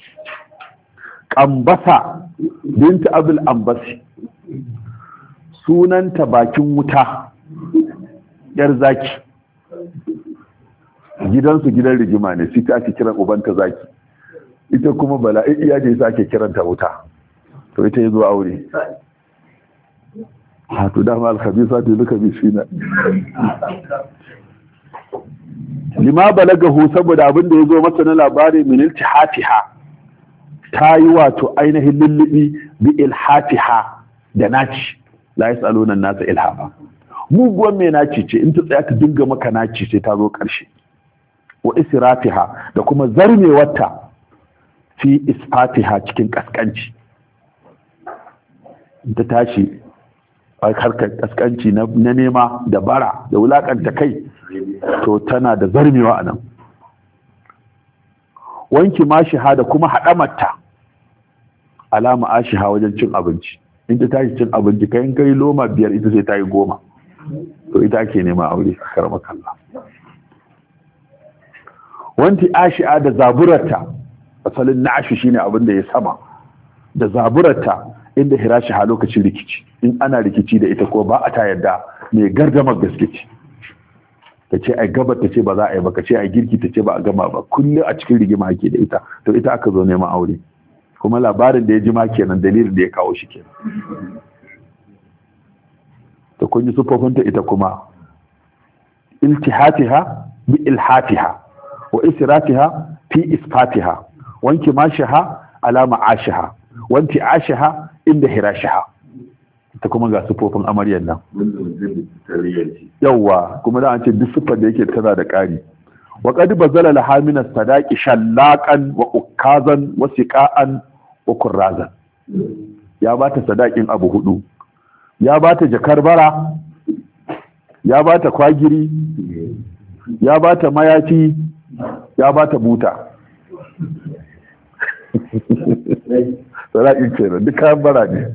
Kambasa binti Abul Ambasi, sunanta bakin wuta, yar zaki. Gidansu gidan rigima ne, sai ta ake kiran ubanta zaki, ita kuma bala'i iya da yasa ake kiranta wuta. To ita yazo aure. Ha to dama al-khabisatu lil-khabisina. Lima balagahu, saboda abin da yazo masa na labari min iltihatiha, ta yi wato ainihin lullubi bi ilhatiha da naci. La yasaluna an-nasa ilhafa. Muguwan mai naci ce, in ta tsaya ta dinga maka naci sai ta zo ƙarshe. Wa israfiha, da kuma zarmewarta fi isfatiha, cikin kaskanci. Ta tashi harkar kaskanci na nema da bara da wulakanta kai, to tana da zarmewa a nan. Wanki mashiha, da kuma haɗamarta alama ashiha wajen cin abinci. In ta tashi cin abinci, kai in kai loma biyar ita sai ta yi goma. To ita ake nema aure a karama kalla. Wanti ashi'a, da zaburarta, asalin na'ashi shine abin da ya sama, da zaburarta inda hirashi ha lokacin rikici. In ana rikici da ita ko ba a ta yarda, mai gardamar gaske ce. Ta ce ai gabar, ta ce ba za a yi ba, ka ce ai girki, ta ce ba a gama ba. Kullum a cikin rigima ake da ita. To ita aka zo neman aure. Kuma labarin da ya jima kenan, dalilin da ya kawo shi kenan. To kun yi sufofinta ita kuma iltihatiha bi ilhatiha, wa isratiha fi isfatiha, wanki mashiha ala ma'ashiha, wanti ashiha inda hirashiha. Ita kuma ga sufofin amaryar nan. Yawwa, kuma da an ce duk sufar da yake tana da ƙari. Wa qad bazala laha min as-sadaqi shallaqan wa ukazan wa siqa'an wa kurrazan. Ya bata sadakin abu hudu. Ya bata jakar bara, ya ba ta kwagiri, ya ba ta mayafi, ya ba ta buta. Sarakin ce duk kayan bara ne.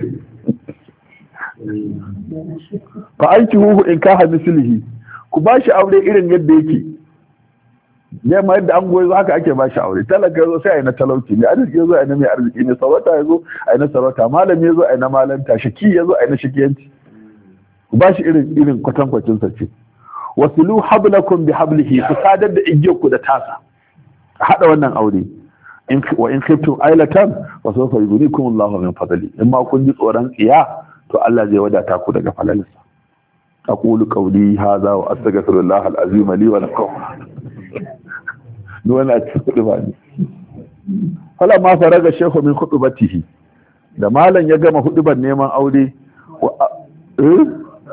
Fa aiki huhu in ka hannu sulhi, ku ba shi aure irin yadda yake. Ne ma yadda an goyi haka ake ba shi aure. Talaka yazo sai a yi na talauci, mai arziki yazo a yi na mai arziki, mai sarauta yazo a yi na sarauta, malami yazo a yi na malanta, shaki yazo a yi na shakiyanci. Ku ba shi irin irin kwatankwacin sa ce. Wasilu hablakum bi hablihi, ku sadar da igiyar ku da tasa. Hada wannan aure. In wa in khiftum ailatan fa sawfa yughnikum Allahu min fadli. In ma kun ji tsoron tsiya to Allah zai wadata ku daga falalinsa. aqulu qawli hadha wa astaghfirullah al-azim li wa lakum. Duwana cikin bani. Fala ma faraga shehu min khutbatihi. Da malam ya gama hudubar neman aure eh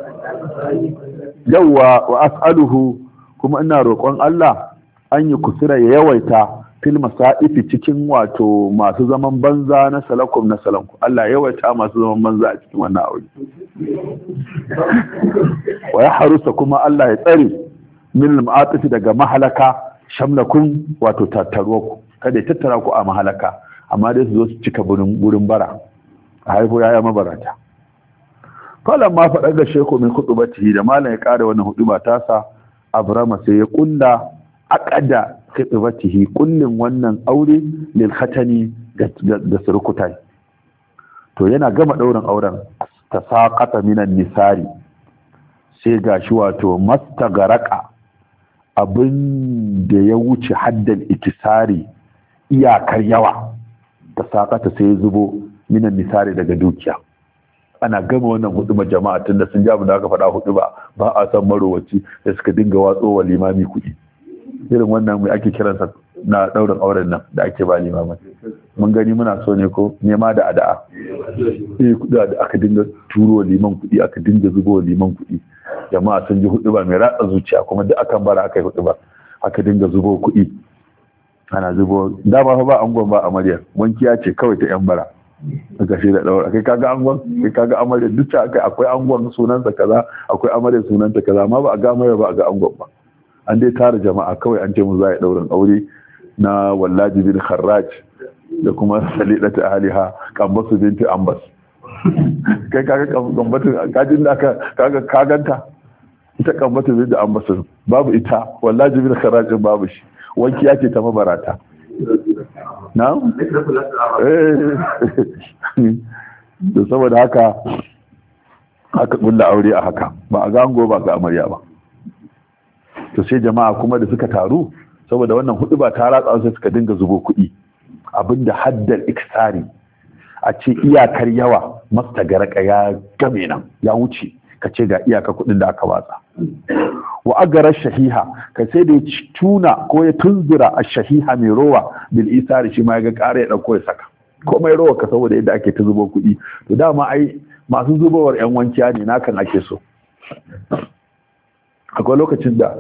yawa wa as'aluhu, kuma ina roƙon Allah an yi kusura ya yawaita fil masaifi cikin wato masu zaman banza na salakum na salanku. Allah ya yawaita masu zaman banza a cikin wannan aure. Wa ya harusa, kuma Allah ya tsare min al-ma'atifi daga mahalaka shamlakum wato tattaruwa, kada ya tattara ku a mahalaka, amma dai su zo su cika burin bara a haifo yaya mabarata. Falan ma faɗar da sheku min khutubatihi, da malam ya ƙara wannan huduba tasa, Abrama sai ya kulla aqada khutubatihi, kullin wannan aure lil khatani da surukutai. To yana gama daurin auren tasaqata minan nisari, sai gashi wato mastagaraka, abin da ya wuce haddal ikisari, iyakar yawa, tasaqata sai ya zubo minan nisari daga dukiya. Ana gama wannan huduma jama'a tunda sun ji abin da aka faɗa hudu ba ba a san marowaci, da suka dinga watso wa limami kuɗi. Irin wannan mai ake kiransa na ɗaurin auren nan da ake ba limamai. Mun gani muna so ne ko nema da ada'a. Eh kuɗi da aka dinga turo wa liman kuɗi, aka dinga zubo wa liman kuɗi. Jama'a sun ji hudu ba mai ratsa zuciya, kuma duk akan bara aka yi hudu ba. Aka dinga zubo kuɗi. Ana zubo, dama fa ba angon ba amarya, wankiya ce kawai ta yan bara. Aka shi da daura, kai kaga angon, kai kaga amarya, duk ta kai akwai angon sunansa kaza, akwai amarya sunanta kaza, amma ba a ga amarya ba a ga angon ba. An dai tara jama'a kawai an ce mu za a yi daurin aure na Wallaji bin Kharraj da kuma Salidatu Ahliha Kambasu binti Ambas. Kai kaga Kambatu, kajin da aka kaga kaganta ita Kambatu binti Ambas babu ita, Wallaji bin Kharraj babu shi, wanki yake ta mabarata. Na? Da saboda haka aka kulla aure a haka, ba a gango ba ga amarya ba. To sai jama'a kuma da suka taru, saboda wannan hudu ba ta ratsa sai suka dinga zubo kuɗi, abinda haddal iksari, a ce iyakar yawa, mastagaraka ya game nan, ya wuce, ka ce ga iyaka kuɗin da aka watsa. Wa agarar shahiha, ka sai da ya tuna ko ya tunzura a shahiha mai rowa bil isari, shi ma ya ga ƙara ya ɗauko ya saka. Ko mai rowa ka saboda yadda ake ta zubo kuɗi. To dama ai masu zubowar yan wankiya ne, nakan ake so. Akwai lokacin da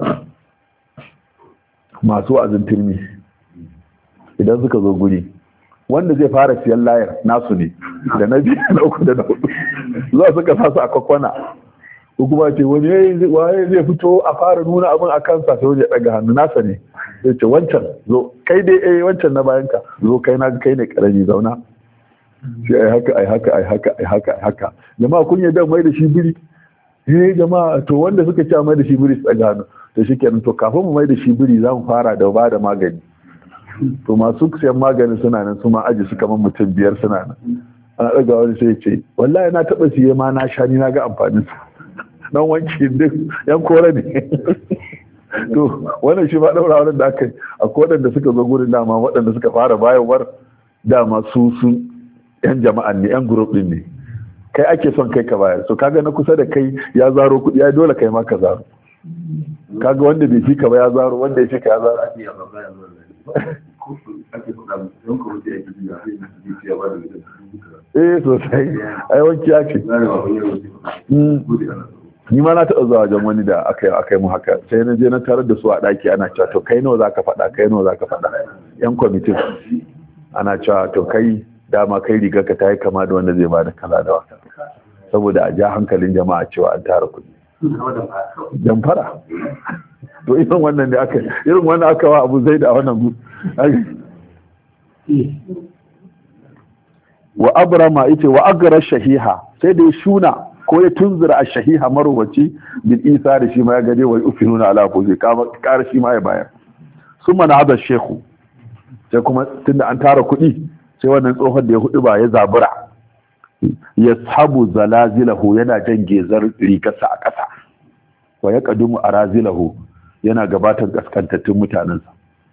masu wa'azin turmi idan suka zo guri, wanda zai fara siyan layar nasu ne, da na biyu na uku da na hudu zuwa suka sa su a kwakwana. Ko kuma ce wani waye zai fito a fara nuna abin a kansa, sai wani ya daga hannu, nasa ne, zai ce wancan zo kai dai, eh wancan na bayanka zo kai, na kai ne karami, zauna. Sai ai haka ai haka ai haka ai haka ai haka, jama'a kun yi dan mai da shi biri. Eh jama'a, to wanda suka ce mai da shi biri su daga hannu, to shikenan, to kafin mu mai da shi biri za mu fara da ba da magani. To masu siyan magani suna nan, su ma aji su kamar mutum biyar suna nan. Ana daga wani sai ce wallahi na taba siye ma na sha, ni na ga amfanin sa. Dan wanki duk yan kore ne. To wannan shi ba daura wannan da aka yi, akwai waɗanda suka zo gurin dama, waɗanda suka fara bayarwar dama su sun yan jama'an ne, yan group din ne, kai ake son kai ka bayar. So kaga na kusa da kai ya zaro kuɗi, ya dole kai ma ka zaro. Kaga wanda bai fi ka ba ya zaro, wanda ya fi ka ya zaro. Eh sosai, ai wanki ake. Ni ma na taɓa zuwa wajen wani da aka yi mu haka, sai na je na tarar da su a ɗaki, ana cewa to kai nawa zaka faɗa, kai nawa zaka faɗa, yan kwamitin ana cewa to kai dama kai rigar ka ta yi kama da wanda zai bada kaza da wata, saboda a ja hankalin jama'a cewa an tara kuɗi. damfara. To irin wannan ne aka irin wannan aka wa Abu Zaid a wannan wa abrama yace wa agra shahiha sai da ya shuna ko ya tunzura a shahiha marwaci bil isa da shi ma ya gade wa ufinuna ala ko zai kara shi ma ya bayar summa na hada shehu sai kuma tunda an tara kuɗi sai wannan tsohon da ya hudu ba ya zabura ya sabu zalazilahu yana jan gezar rigarsa a ƙasa wa ya kadumu arazilahu yana gabatar kaskantattun mutanensa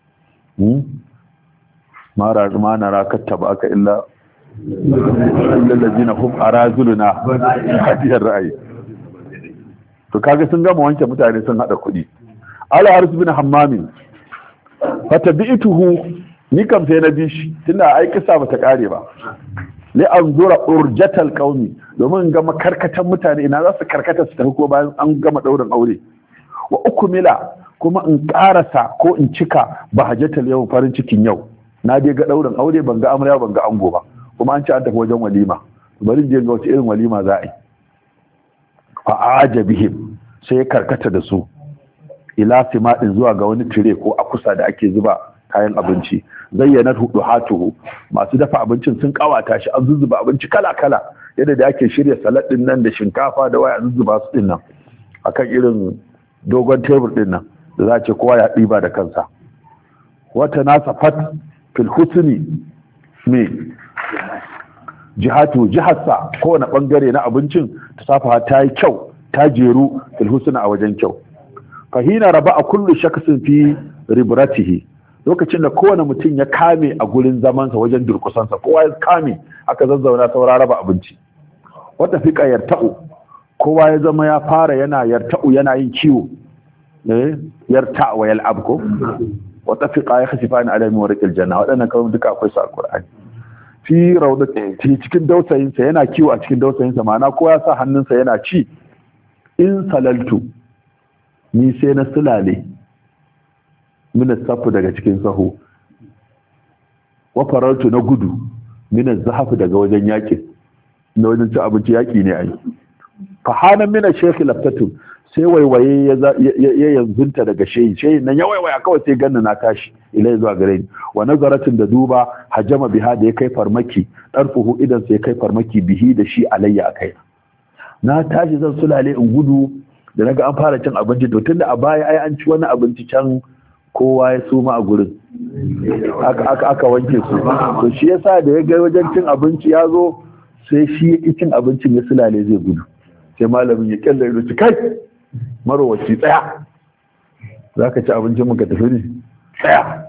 mara ma na rakatta ba aka illa lallazina hum arazuluna hadiyar ra'ayi. To kaga sun gama wanke mutane sun hada kuɗi. Ala Haris bin Hammamin fatabi'tuhu ni kam sai na bi shi tunda ai kisa bata kare ba. Li anzura urjatal qaumi domin ga makarkatan mutane ina za su karkata su tafi ko bayan an gama daurin aure. Wa ukmila kuma in karasa ko in cika bahajatal yau farin cikin yau. Na je ga daurin aure ban ga amarya ban ga ango ba. Kuma an ce an tafi wajen walima bari je ga wace irin walima za a yi fa ajabihim sai ya karkata da su ila simadin zuwa ga wani tire ko a kusa da ake zuba kayan abinci zayyana hudu hatuhu masu dafa abincin sun kawata shi an zuzzuba abinci kala kala yadda da ake shirya salad din nan da shinkafa da waya zuzzuba su din nan akan irin dogon tebur din nan da za a ce kowa ya ɗiba da kansa wata nasa fat fil husni me jihatu jiharsa kowane bangare na abincin ta safa ta yi kyau ta jeru filhusuna a wajen kyau fahina raba a kullu shaksin fi ribratihi lokacin da kowane mutum ya kame a gurin zamansa wajen durkusansa kowa ya kame aka zazzauna saura raba abinci wata fika yarta'u kowa ya zama ya fara yana yarta'u yana yin kiwo eh yarta wa yal'ab ko wata fika ya khasifani alami wa riqil janna wadannan kawai duka akwai su a Qur'ani fi raudati cikin dausayinsa yana kiwo a cikin dausayinsa ma'ana ko ya sa hannunsa yana ci in salaltu ni sai na sulale min safu daga cikin sahu wa farautu na gudu min zahafu daga wajen yakin na wajen ci abinci yaki ne ai fa hanan min shaykh laftatu sai waiwaye ya yanzunta daga shehi shehi nan ya waiwaya kawai sai ganna na tashi ilai zuwa gare ni wa nazaratin da duba hajama biha da ya kai farmaki darfuhu idan sai kai farmaki bihi da shi alayya akai na tashi zan sulale in gudu da naga an fara cin abinci to tunda a baya ai an ci wani abinci can kowa ya suma a gurin aka aka aka wanke su to shi yasa da ya ga wajen cin abinci ya zo sai shi ya cin abincin ya sulale zai gudu sai malamin ya kalla ido kai marowaci tsaya za ka ci abincin muka tafi ne tsaya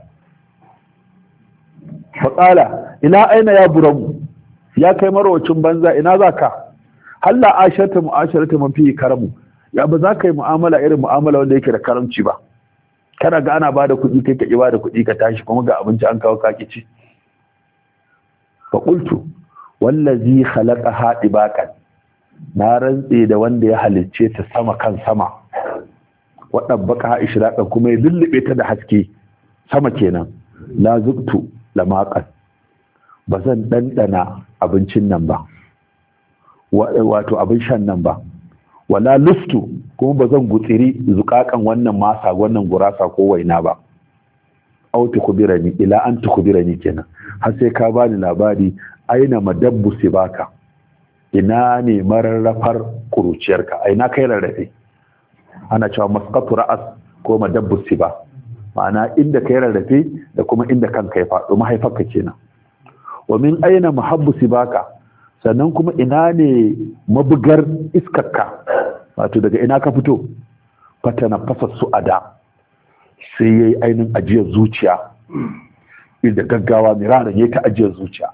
faƙala ina aina ya buramu ya kai marowacin banza ina za ka halla asharta mu'asharata man fi karamu ya ba za ka yi mu'amala irin mu'amala wanda yake da karamci ba kana ga ana bada kuɗi kai ka ki bada kuɗi ka tashi kuma ga abinci an kawo kaki ci fa qultu wallazi khalaqa hadibaqan na rantse da wanda ya halicce ta sama kan sama waɗanda baka ishraƙa kuma ya lullube ta da haske sama kenan la zubtu lamaqan ba zan ɗanɗana abincin nan ba wato abin shan nan ba wala lustu kuma ba zan gutsiri zuƙaƙan wannan masa wannan gurasa ko waina ba au tukubirani ila an tukubirani kenan har sai ka bani labari aina madabbu sibaka ina ne mararrafar kuruciyarka a ina kai rarrafe ana cewa maskatu ra'as ko madabbu siba ma'ana inda kai rarrafe da kuma inda kanka ya faɗo mahaifarka kenan wa min aina muhabbu sibaka sannan kuma ina ne mabugar iskarka wato daga ina ka fito fatana fasa su'ada sai yayi ainin ajiyar zuciya inda gaggawa miraran yayi ta ajiyar zuciya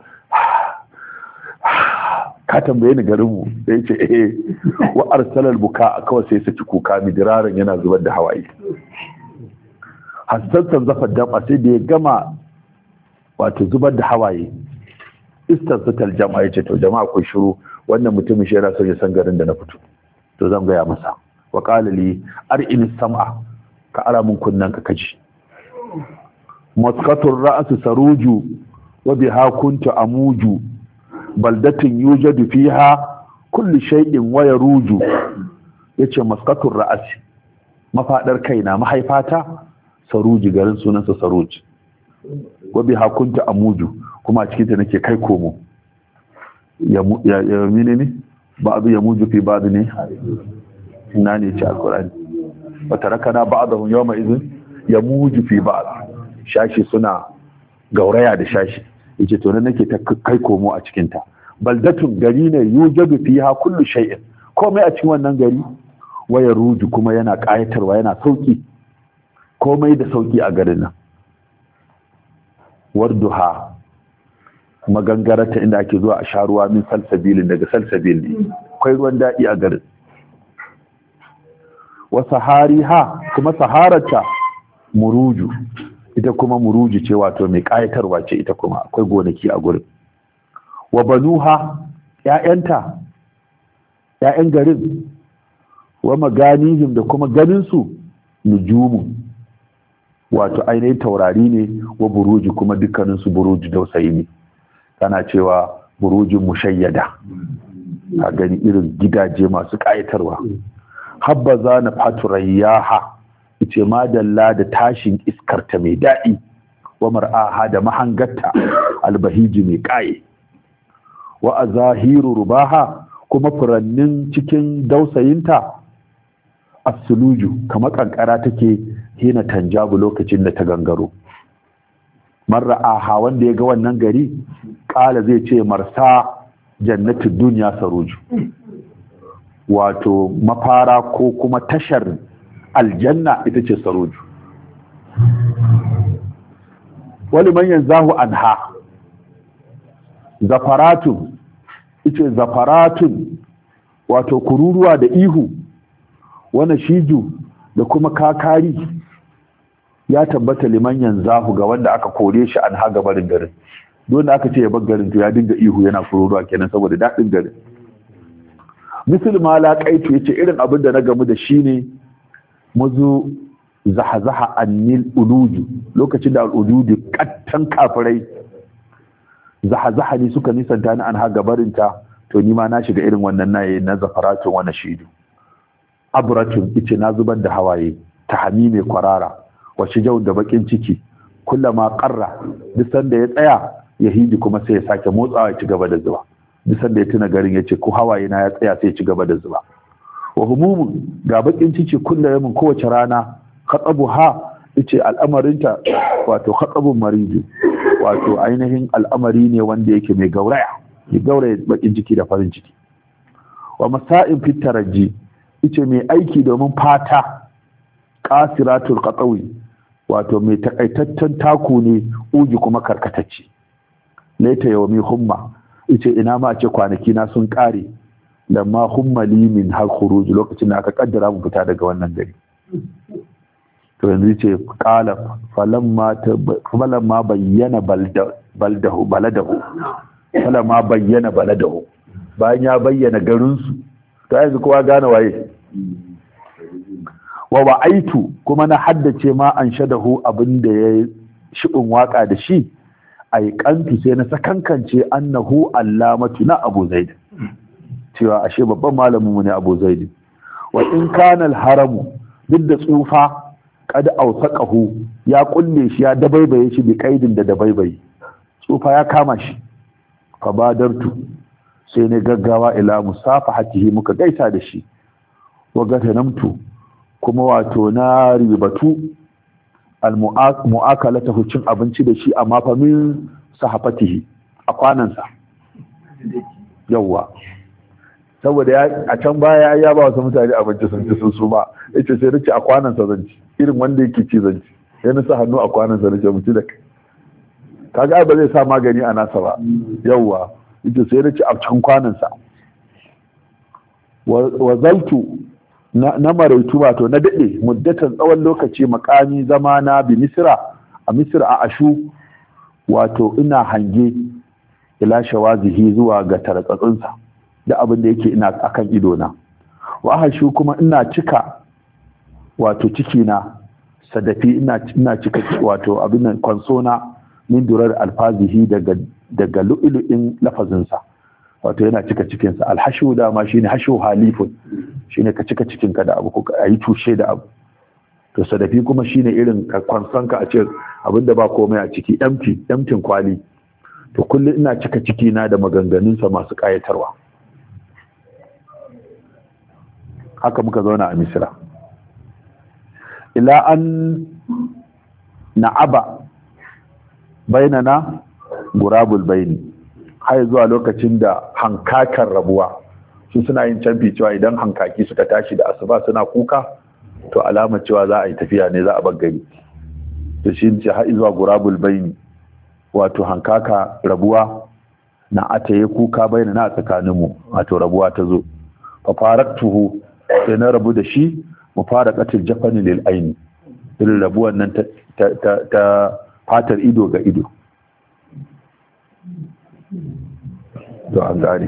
ka tambaye ni garinmu da yace eh wa arsalal buka kawai sai saki kuka midiraran yana zubar da hawaye hassan zafa dama sai da ya gama wato zubar da hawaye istansatal jama'a yace to jama'a ku shiru wannan mutumin shi yana son ya san garin da na fito to zan gaya masa wa qala li ar'ini sam'a ka ara mun kunnan ka kaji maskatur ra'su saruju wa biha kuntu amuju baldatin yujadu fiha kulli shay'in wa yaruju yace maskatur ra'asi mafadar kaina mahaifata saruji garin sunansa saruji wa biha kunta amuju kuma a cikin ta nake kai komo ya ya menene ba'du yamuju fi ba'd ne ina ne ci alqur'ani wa tarakana ba'dahum yawma idhin yamuju fi ba'd shashi suna gauraya da shashi yace to nan nake ta kai komo a cikin ta baldatun gari ne yujadu fiha kullu shay'in komai a cikin wannan gari waya ruju kuma yana kayatarwa yana sauki komai da sauki a garin nan warduha magangarata inda ake zuwa a sharuwa min salsabilin daga salsabil ne akwai ruwan daɗi a garin wa sahariha kuma saharata muruju ita kuma muruju ce wato mai kayatarwa ce ita kuma akwai gonaki a gurin wa banuha ƴaƴanta ƴaƴan garin wa maganihim da kuma ganin su nujumu wato ainihin taurari ne wa buruji kuma dukkanin su buruji dausayi ne kana cewa burujin mushayyada a gani irin gidaje masu kayatarwa habbaza na faturayyaha ice madalla da tashin iskarta mai daɗi wa mar'aha da mahangarta albahiji mai ƙaye wa a zahiru rubaha kuma furannin cikin dausayinta asuluju kamar kankara take hina tanjabu lokacin da ta gangaro mar'aha wanda ya ga wannan gari ƙala zai ce marsa jannatin duniya saruju wato mafara ko kuma tashar aljanna ita ce saruju wani manyan zahu anha zafaratun ita zafaratun wato kururuwa da ihu wani shiju da kuma kakari ya tabbata liman yanzahu ga wanda aka kore shi an haga barin garin don aka ce ya bar garin to ya dinga ihu yana kururuwa kenan saboda daɗin garin misal ma laƙaitu yace irin abin da na gamu da shi ne muzu zahazaha annil uluju lokacin da al'ududu kattan kafirai zahazaha ne suka nisanta ni an haga barinta to ni ma na shiga irin wannan naye na zafaratun wani shidu abratun ice na zubar da hawaye ta hami mai kwarara wace jau da bakin ciki kullama qarra duk sanda ya tsaya ya hiji kuma sai ya sake motsawa ya ci gaba da zuba duk sanda ya tuna garin yace ko hawaye na ya tsaya sai ya ci gaba da zuba wa humumun ga bakin ciki kullayamin kowace rana khatabuha ice al'amarinta wato khatabun maridi wato ainihin al'amari ne wanda yake mai gauraya mai gauraya bakin ciki da farin ciki wa masa'in fit taraji ice mai aiki domin fata qasiratul qatawi wato mai takaitaccen taku ne uji kuma karkatacce laita yawmi humma ice ina ma ce kwanaki na sun kare lamma humma li min hal khuruj lokacin da aka kaddara mu fita daga wannan gari to yanzu ce qala falamma falamma bayyana baldahu baladahu falamma bayyana baladahu bayan ya bayyana garin su to yanzu kowa gane waye wa wa'aitu kuma na haddace ma an shadahu abinda ya shibin waka da shi ai kantu sai na sakankance annahu allamatu na Abu Zaid cewa ashe babban malamin mu ne Abu Zaid wa in kana al-haramu duk da tsufa kad awsaqahu ya kulle shi ya dabaibaye shi bi kaidin da dabaibaye tsufa ya kama shi fa badartu sai ne gaggawa ila musafahatihi muka gaisa da shi wa gatanamtu kuma wato na ribatu al-mu'akalata cin abinci da shi amma fa min sahafatihi a kwanansa yawa saboda a can baya ya ba wasu mutane abinci sun ci sun su ba yace sai nace a kwanansa zan ci irin wanda yake ci zan ci sai na sa hannu a kwanansa nace mu ci da kai kaga ba zai sa magani a nasa ba yawa yace sai nace a can kwanansa wa zaltu na maraitu wato na daɗe muddatan tsawon lokaci makami zama na bi misira a misira a ashu wato ina hange ila shawazihi zuwa ga taratsatsinsa da abin da yake ina akan idona wa ashu kuma ina cika wato cikina sadafi ina ina cika wato abin nan konsona min durar alfazihi daga daga lu'lu'in lafazinsa wato yana cika cikinsa. Alhashu dama shine hashu halifun, shine ka cika cikinka da abu ko ka yi tushe da abu. To sadafi kuma shine irin ka kwansanka a ce abinda ba komai a ciki, empty empty kwali. To kullum ina cika ciki na da maganganunsa masu kayatarwa. Haka muka zauna a Misra ila an na'aba bainana gurabul baini, har zuwa lokacin da hankakan rabuwa su suna yin canfi cewa idan hankaki suka tashi da asuba suna kuka to alamar cewa za a yi tafiya ne, za a bar gari. to shi ce har zuwa gurabul baini, wato hankaka rabuwa na ataye kuka baina na tsakaninmu, wato rabuwa ta zo. fa faraktuhu, sai na rabu da shi mu fara katil jafani lil aini, irin rabuwan nan ta, ta, ta, ta fatar ido ga ido. to an gane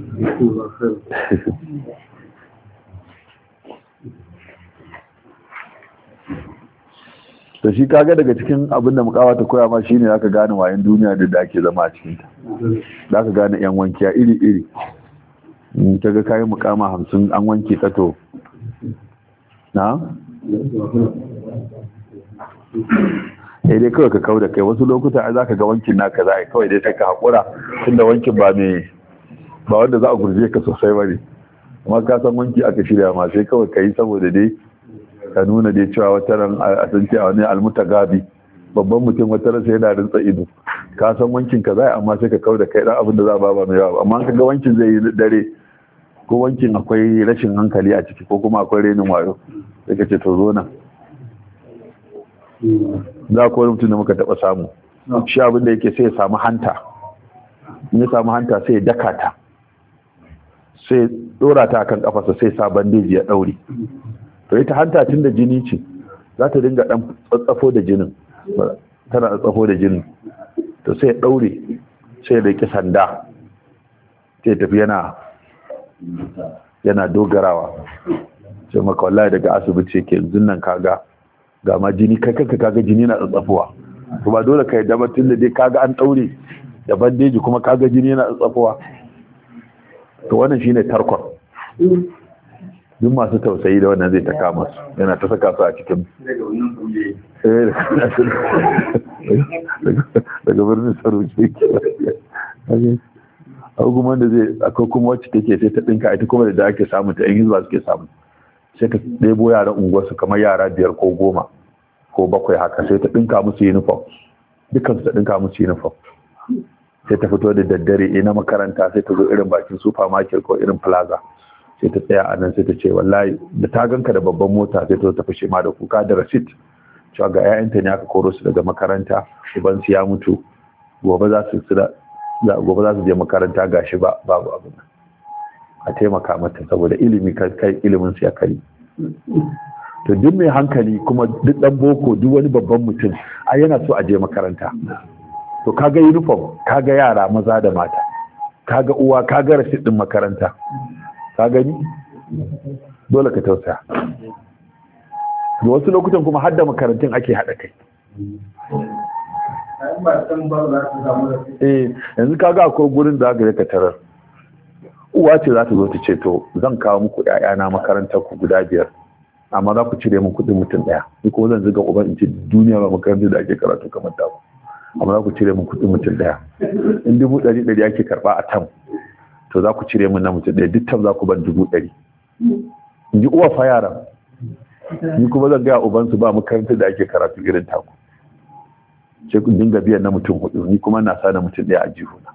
to shi kaga daga cikin abin da mukawa ta koya ma shine zaka gane wayan duniya da ake zama a cikin ta, zaka gane yan wankiya iri iri. in kaga kayan mukama hamsin an wanke ta to na eh dai kawai ka kawo da kai. wasu lokuta ai zaka ga wankin naka za a kawai dai sai ka hakura, tunda wankin ba mai ba wanda za a gurje ka sosai bane, amma ka san wanki aka shirya ma sai kawai kai saboda dai ka nuna dai cewa wata ran a san cewa wani almutagabi babban mutum wata ran sai yana rinsa ido. ka san wankin ka zai, amma sai ka kawo da kai dan abin da za ba ba mai yawa. amma ka ga wankin zai yi dare ko wankin akwai rashin hankali a ciki ko kuma akwai renin wayo, sai ka ce to zo nan. za ko mutum da muka taba samu shi abin da yake sai ya samu hanta, in ya samu hanta sai ya daka ta, sai dora ta akan kafarsa, sai sa bandeji ya daure. to ita hanta tun da jini ce za ta dinga dan tsatsafo da jinin, tana tsatsafo da jinin. to sai ya daure, sai ya riki sanda, sai tafi yana yana dogarawa, sai maka wallahi daga asibiti yake yanzu nan kaga ga ma jini kai kanka kaga jini na tsatsafowa. to ba dole kai da batun da dai kaga an daure da bandeji kuma kaga jini na tsatsafowa. to wannan shine tarkon. duk masu tausayi da wannan zai ta kama su, yana ta saka su a cikin daga birnin saruci. abubuwan da zai akwai kuma wacce take sai ta ɗinka ita kuma da ake samun ta yan hizba suke samu, sai ta ɗebo yaran unguwarsu kamar yara biyar ko goma ko bakwai haka, sai ta ɗinka musu uniform, dukansu ta ɗinka musu uniform. sai ta fito da daddare na makaranta, sai ta zo irin bakin supermarket ko irin plaza, sai ta tsaya a nan sai ta ce wallahi da ta ganka da babban mota sai ta ta fashe ma da kuka da receipt cewa ga 'ya'yanta ne aka koro su daga makaranta, uban su ya mutu, gobe za su gobe za su je makaranta gashi ba babu abin a taimaka mata saboda ilimi kai ilimin su ya kari. to duk mai hankali kuma duk dan boko duk wani babban mutum ai yana so a je makaranta. to kaga uniform, kaga yara maza da mata, kaga uwa, kaga receipt din makaranta, ka gani dole ka tausaya. da wasu lokutan kuma har da makarantun ake haɗa kai. eh yanzu kaga akwai gurin da aka ka tarar uwa ce za ta zo ta ce to zan kawo muku ƴaƴana makarantar ku guda biyar, amma za ku cire min kuɗin mutum ɗaya, ni kuma zan zuga uban in ce duniya ba makarantar da ake karatu kamar ta, amma za ku cire min kuɗin mutum ɗaya. in dubu ɗari ɗari ake karɓa a tam, to za ku cire min na mutum ɗaya, duk tam za ku ban dubu ɗari. in ji uwa fa yaran, ni kuma zan gaya ubansu ba makarantar da ake karatu irin taku, sai kun dinga biyan na mutum hudu, ni kuma na sa na mutum ɗaya a jihuna.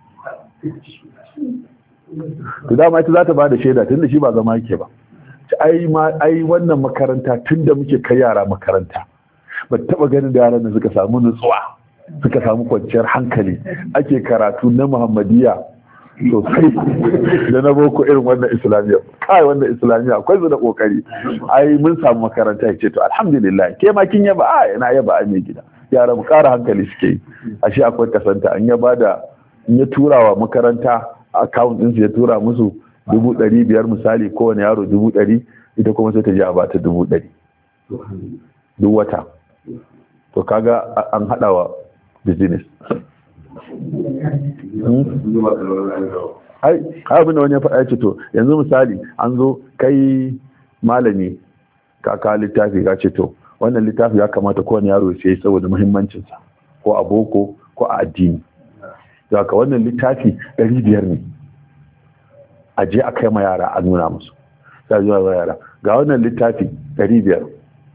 to dama ita za ta ba da shaida tun da shi ba zama yake ba. ai ma ai wannan makaranta tun da muke kai yara makaranta ba taba ganin da yaran da suka samu nutsuwa, suka samu kwanciyar hankali, ake karatu na Muhammadiyya sosai da na boko irin wannan islamiyya. kai wannan islamiyya akwai su da kokari. ai mun samu makaranta ya ce to alhamdulillah, ke ma kin yaba? a ina yaba a mai gida, yara mu kara hankali suke yi. ashe akwai kasanta, an ya bada in ya tura wa makaranta account ɗinsu ya tura musu dubu ɗari biyar misali, kowane yaro dubu ɗari, ita kuma sai ta je a bata dubu ɗari duk wata. to kaga an haɗa wa business. ai abin da wani ya faɗa ya ce to yanzu misali an zo kai malami ka ka littafi ka ce to wannan littafi ya kamata kowane yaro ya sai saboda muhimmancinsa ko a boko ko a addini da ka wannan littafi ɗari biyar ne a je a kai ma yara a nuna musu sai zuwa yara ga wannan littafi ɗari biyar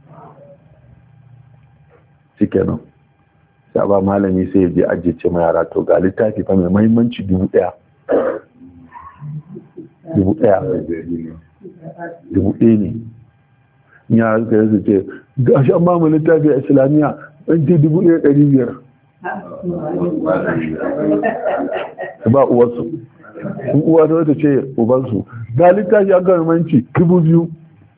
shikenan sai ba malami sai ya je ajiye ma yara to ga littafi fa mai muhimmanci dubu ɗaya dubu ɗaya dubu ɗaya ne ya suka yi su ce ga shi an ba mu littafi a islamiyya an ce dubu ɗaya ɗari biyar ba uwarsu in uwa ta wata ce ubansu ga littafi an gama manci dubu biyu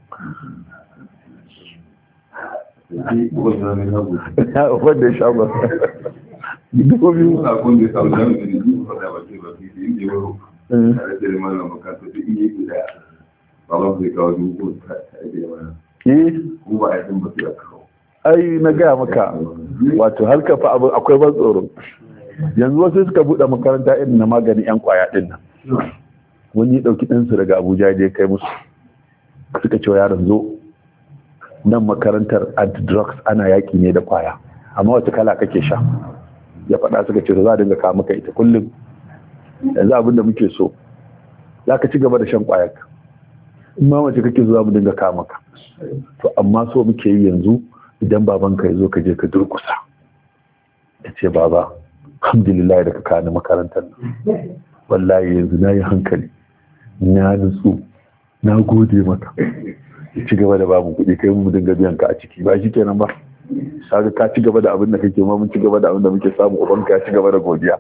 wanda ya sha ba dubu biyu ai na gaya maka wato harka fa abin akwai ban tsoro yanzu wasu suka buɗe makaranta irin na magani yan kwaya din nan wani ya ɗauki ɗansu daga abuja da ya kai musu suka ce yaron zo nan makarantar anti-drugs ana yaƙi ne da kwaya amma wata kala kake sha ya faɗa suka ce za a dinga kawo maka ita kullum yanzu abin da muke so za ka ci gaba da shan kwayar in ma mace kake zuwa mu dinga kawo maka to amma so muke yi yanzu idan babanka ya zo ka je ka durkusa ya ce baba alhamdulillah da ka kawo makarantar nan wallahi yanzu na yi hankali na nutsu na gode maka ya ci gaba da babu kuɗi kai mu dinga biyan ka a ciki ba shi kenan ba kaga ka ci gaba da abin da kake ma mun ci gaba da abin da muke samu ubanka ya ci gaba da godiya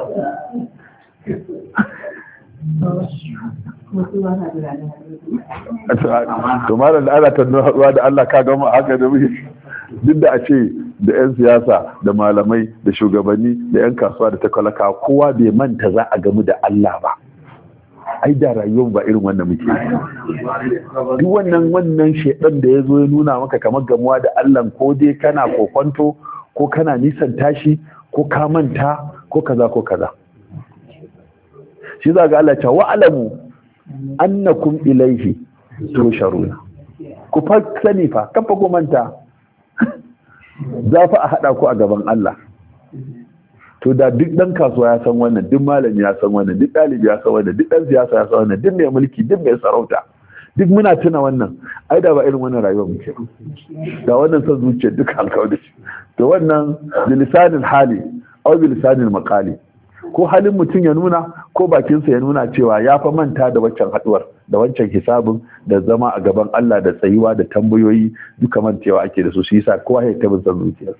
to malam da ana tannu haɗuwa da Allah ka gama haka da muke duk da a ce da 'yan siyasa da malamai da shugabanni da 'yan kasuwa da takwalaka kowa bai manta za a gamu da Allah ba ai da rayuwar ba irin wannan muke duk wannan wannan shedan da ya zo ya nuna maka kamar gamuwa da Allah ko dai kana kokonto ko kana nisan tashi ko ka manta ko kaza ko kaza shi za ga Allah ta wa'alamu annakum ilaihi tusharuna ku fa sani fa kafa ku manta za fa a hada ku a gaban Allah to da duk dan kasuwa ya san wannan duk malami ya san wannan duk dalibi ya san wannan duk dan siyasa ya san wannan duk mai mulki duk mai sarauta duk muna tuna wannan ai da ba irin wannan rayuwar muke da wannan san zuciya duk alkawari to wannan bilisanin hali au bilisanin maqali ko halin mutum ya nuna ko bakinsa ya nuna cewa ya fa manta da waccan haduwar da wancan hisabin da zama a gaban Allah da tsayuwa da tambayoyi duka mantewa ake da su shi yasa kowa ya tabin san zuciyarsa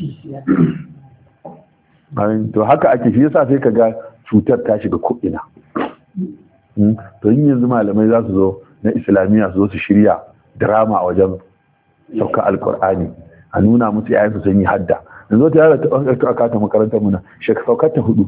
to haka ake shi yasa sai kaga cutar ta shiga ko'ina to yin yanzu malamai za su zo na islamiyya su zo su shirya drama a wajen sauka alkur'ani a nuna musu yayansu sun yi hadda yanzu ta yara ta ɓangar aka ta makarantar muna shekara saukar ta hudu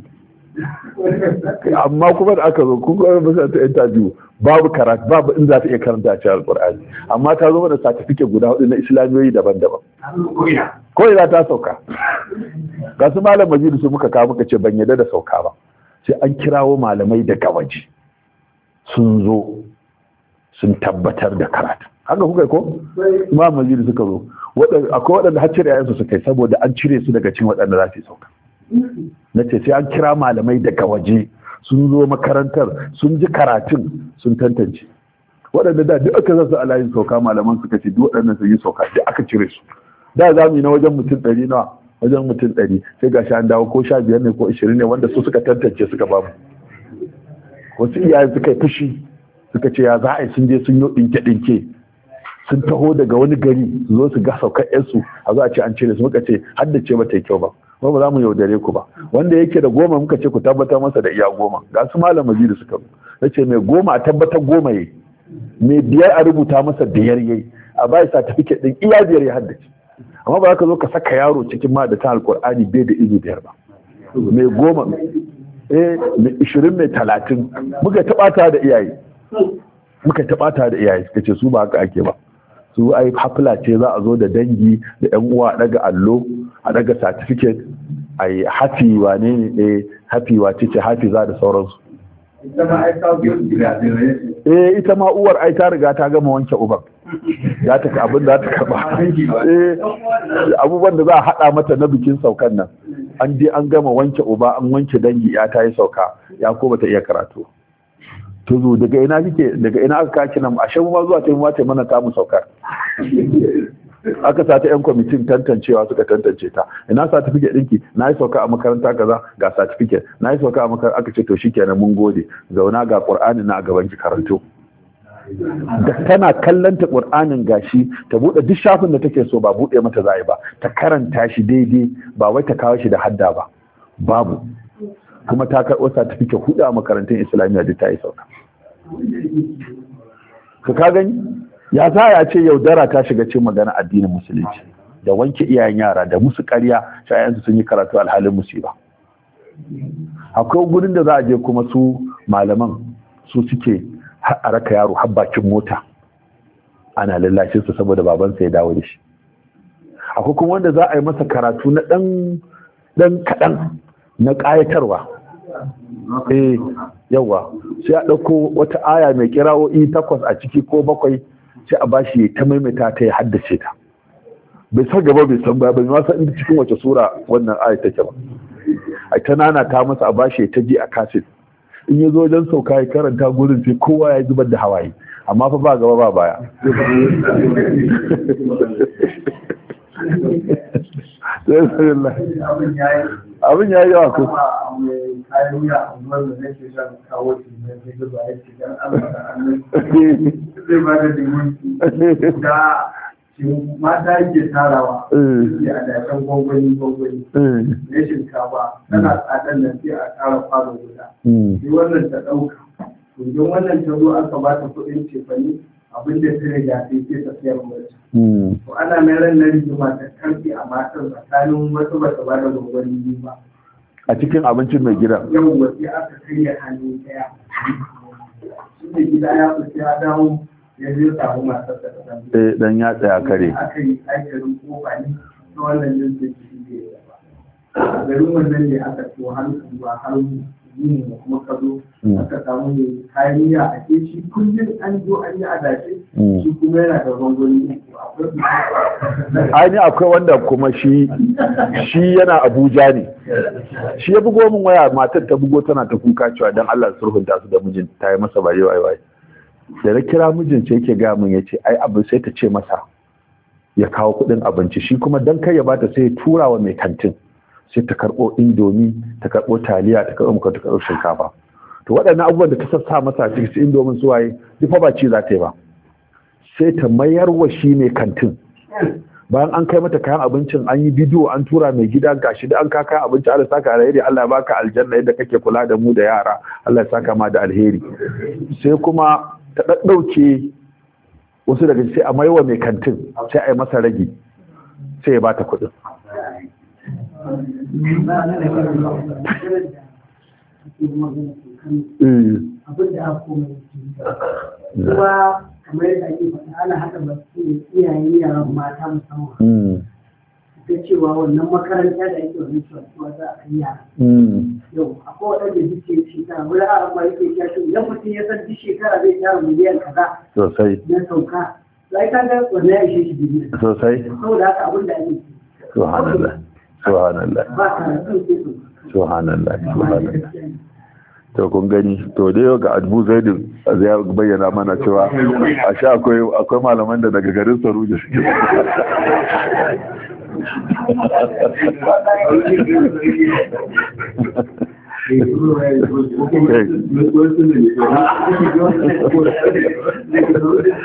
amma kuma da aka zo kun kawai masu ta interview babu karatu babu in za ta iya karanta a cikin alkur'ani amma ta zo da certificate guda hudu na islamiyoyi daban-daban ko ina ta sauka ga su malam majidu su muka kawo muka ce ban yadda da sauka ba sai an kirawo malamai daga waje sun zo sun tabbatar da karatu haka kuka ko imam majidu suka zo akwai waɗanda har cire yayansu suka yi saboda an cire su daga cikin waɗanda za su yi sauka na ce sai an kira malamai daga waje sun zo makarantar sun ji karatun sun tantance waɗanda da duk aka zasu a layin sauka malaman suka ce duk waɗannan sun yi sauka duk aka cire su da za mu yi na wajen mutum ɗari nawa wajen mutum ɗari sai ga an dawo ko sha biyar ne ko ashirin ne wanda su suka tantance suka ba mu wasu iyayen suka yi fushi suka ce ya za a yi sun je sun yi ɗinke-ɗinke sun taho daga wani gari su zo su ga saukar yansu a zo a ce an cire su muka ce haddace ba ta yi kyau ba ba ba za mu yaudare ku ba wanda yake da goma muka ce ku tabbatar masa da iya goma ga su malam majidu suka na ce mai goma a tabbatar goma yayi mai biyar a rubuta masa biyar yayi a bai certificate din iya biyar ya haddace amma ba za ka zo ka saka yaro cikin ma da ta alkur'ani bai da izu biyar ba mai goma eh mai ishirin mai talatin muka taɓata da iyaye muka taɓata da iyaye suka ce su ba haka ake ba su ai hafla ce za a zo da dangi da yan uwa a daga allo a daga certificate ai hafi wane ne eh hafi wace ce hafi za da sauransu eh ita ma uwar ai ta riga ta gama wanke uban ya ta abin da ta karba eh abubuwan da za a hada mata na bikin saukan nan an je an gama wanke uba an wanke dangi ya ta yi sauka ya ko bata iya karatu to zo daga ina kike daga ina aka kaki nan ashe mu ma zuwa ta mu ta mana ta mu saukar aka sa ta yan kwamitin tantancewa suka tantance ta ina certificate ɗinki na yi sauka a makaranta kaza ga certificate na yi sauka a makaranta aka ce to shikenan mun gode zauna ga qur'ani na a gaban ki karanto da tana kallanta qur'anin gashi ta bude duk shafin da take so ba bude mata zai ba ta karanta shi daidai ba wai ta kawo shi da hadda ba babu kuma ta karɓo certificate hudu a makarantun islamiyya da ta yi sauka ka gani ya za ya ce yaudara ta shiga cikin magana addinin musulunci da wanke iyayen yara da musu ƙarya shayansu sun yi karatu alhalin musiba akwai gurin da za a je kuma su malaman su suke a raka yaro har bakin mota ana lallashin su saboda babansa ya dawo da shi akwai kuma wanda za a yi masa karatu na ɗan ɗan kaɗan na ƙayatarwa eh yawa sai a ɗauko wata aya mai kira'o'i takwas a ciki ko bakwai sai a bashi ta maimaita ta ya haddace ta bai san gaba bai san ba bai ma san inda cikin wace sura wannan aya take ba ai ta nana ta masa a bashi ta ji a kaset in ya zo wajen sauka ya karanta gurin sai kowa ya zubar da hawaye amma fa ba gaba ba baya abin ya yi yawa ko mata yake tarawa a dashen gwangwani gwangwani na shinkafa tana tsadan nan sai a tara kwano guda sai wannan ta ɗauka don wannan ta zo aka ba ta kuɗin cefani abin da ta riga sai sai ta siyar mace to ana mai ran nan rigima ta karfi a matan tsakanin wasu ba ta ba da gwangwani biyu ba a cikin abincin mai gida yau wasu aka karya hannu ɗaya shi ne gida ya fi ya dawo ya zai samu matar da ɗan eh dan ya tsaya kare aka yi aikarin kofa ne ta wannan yin da shi ne a garin wannan ne aka ciwo har kuma har yin da kuma ka zo aka samu ne kayan miya a ke shi kullum an zo an yi adace shi kuma yana da gwangwani aini akwai wanda kuma shi shi yana Abuja ne shi ya bugo min waya matar ta bugo tana ta kuka cewa dan Allah sulhunta su da mijin ta yi masa bare wai wai da na kira mijin ce yake ga min yace ai abin sai ta ce masa ya kawo kudin abinci shi kuma dan kai ya bata sai ya tura wa mai kantin sai ta karbo indomi ta karbo taliya ta karbo muka ta karbo shinkafa to waɗannan abubuwan da ta sassa masa cikin indomin su waye duk fa ba ci za ta yi ba sai ta mayar wa shi mai kantin bayan an kai mata kayan abincin an yi bidiyo an tura mai gida gashi da an ka kayan abinci Allah saka alheri Allah ya baka aljanna yadda kake kula da mu da yara Allah ya saka ma da alheri sai kuma ta daddauke wasu daga sai a maiwa mai kantin sai a yi masa ragi sai ya bata kuɗin kuma kamar yadda ake faɗa ana haɗa basu iyayen yaran mata musamman ta cewa wannan makaranta da ake wani cewa za a kai yara yau akwai waɗanda suke shekara wani aran ma yake kyashin idan mutum ya san duk shekara zai tara miliyan kaza sosai na sauka sai ka ga wannan ya ishe shi biliyan sosai saboda haka abin da ake subhanallah subhanallah ba ka da sauke su subhanallah subhanallah to kun gani to dai ga Abu Zaid zai bayyana mana cewa a sha akwai akwai malaman da daga garin Saruja suke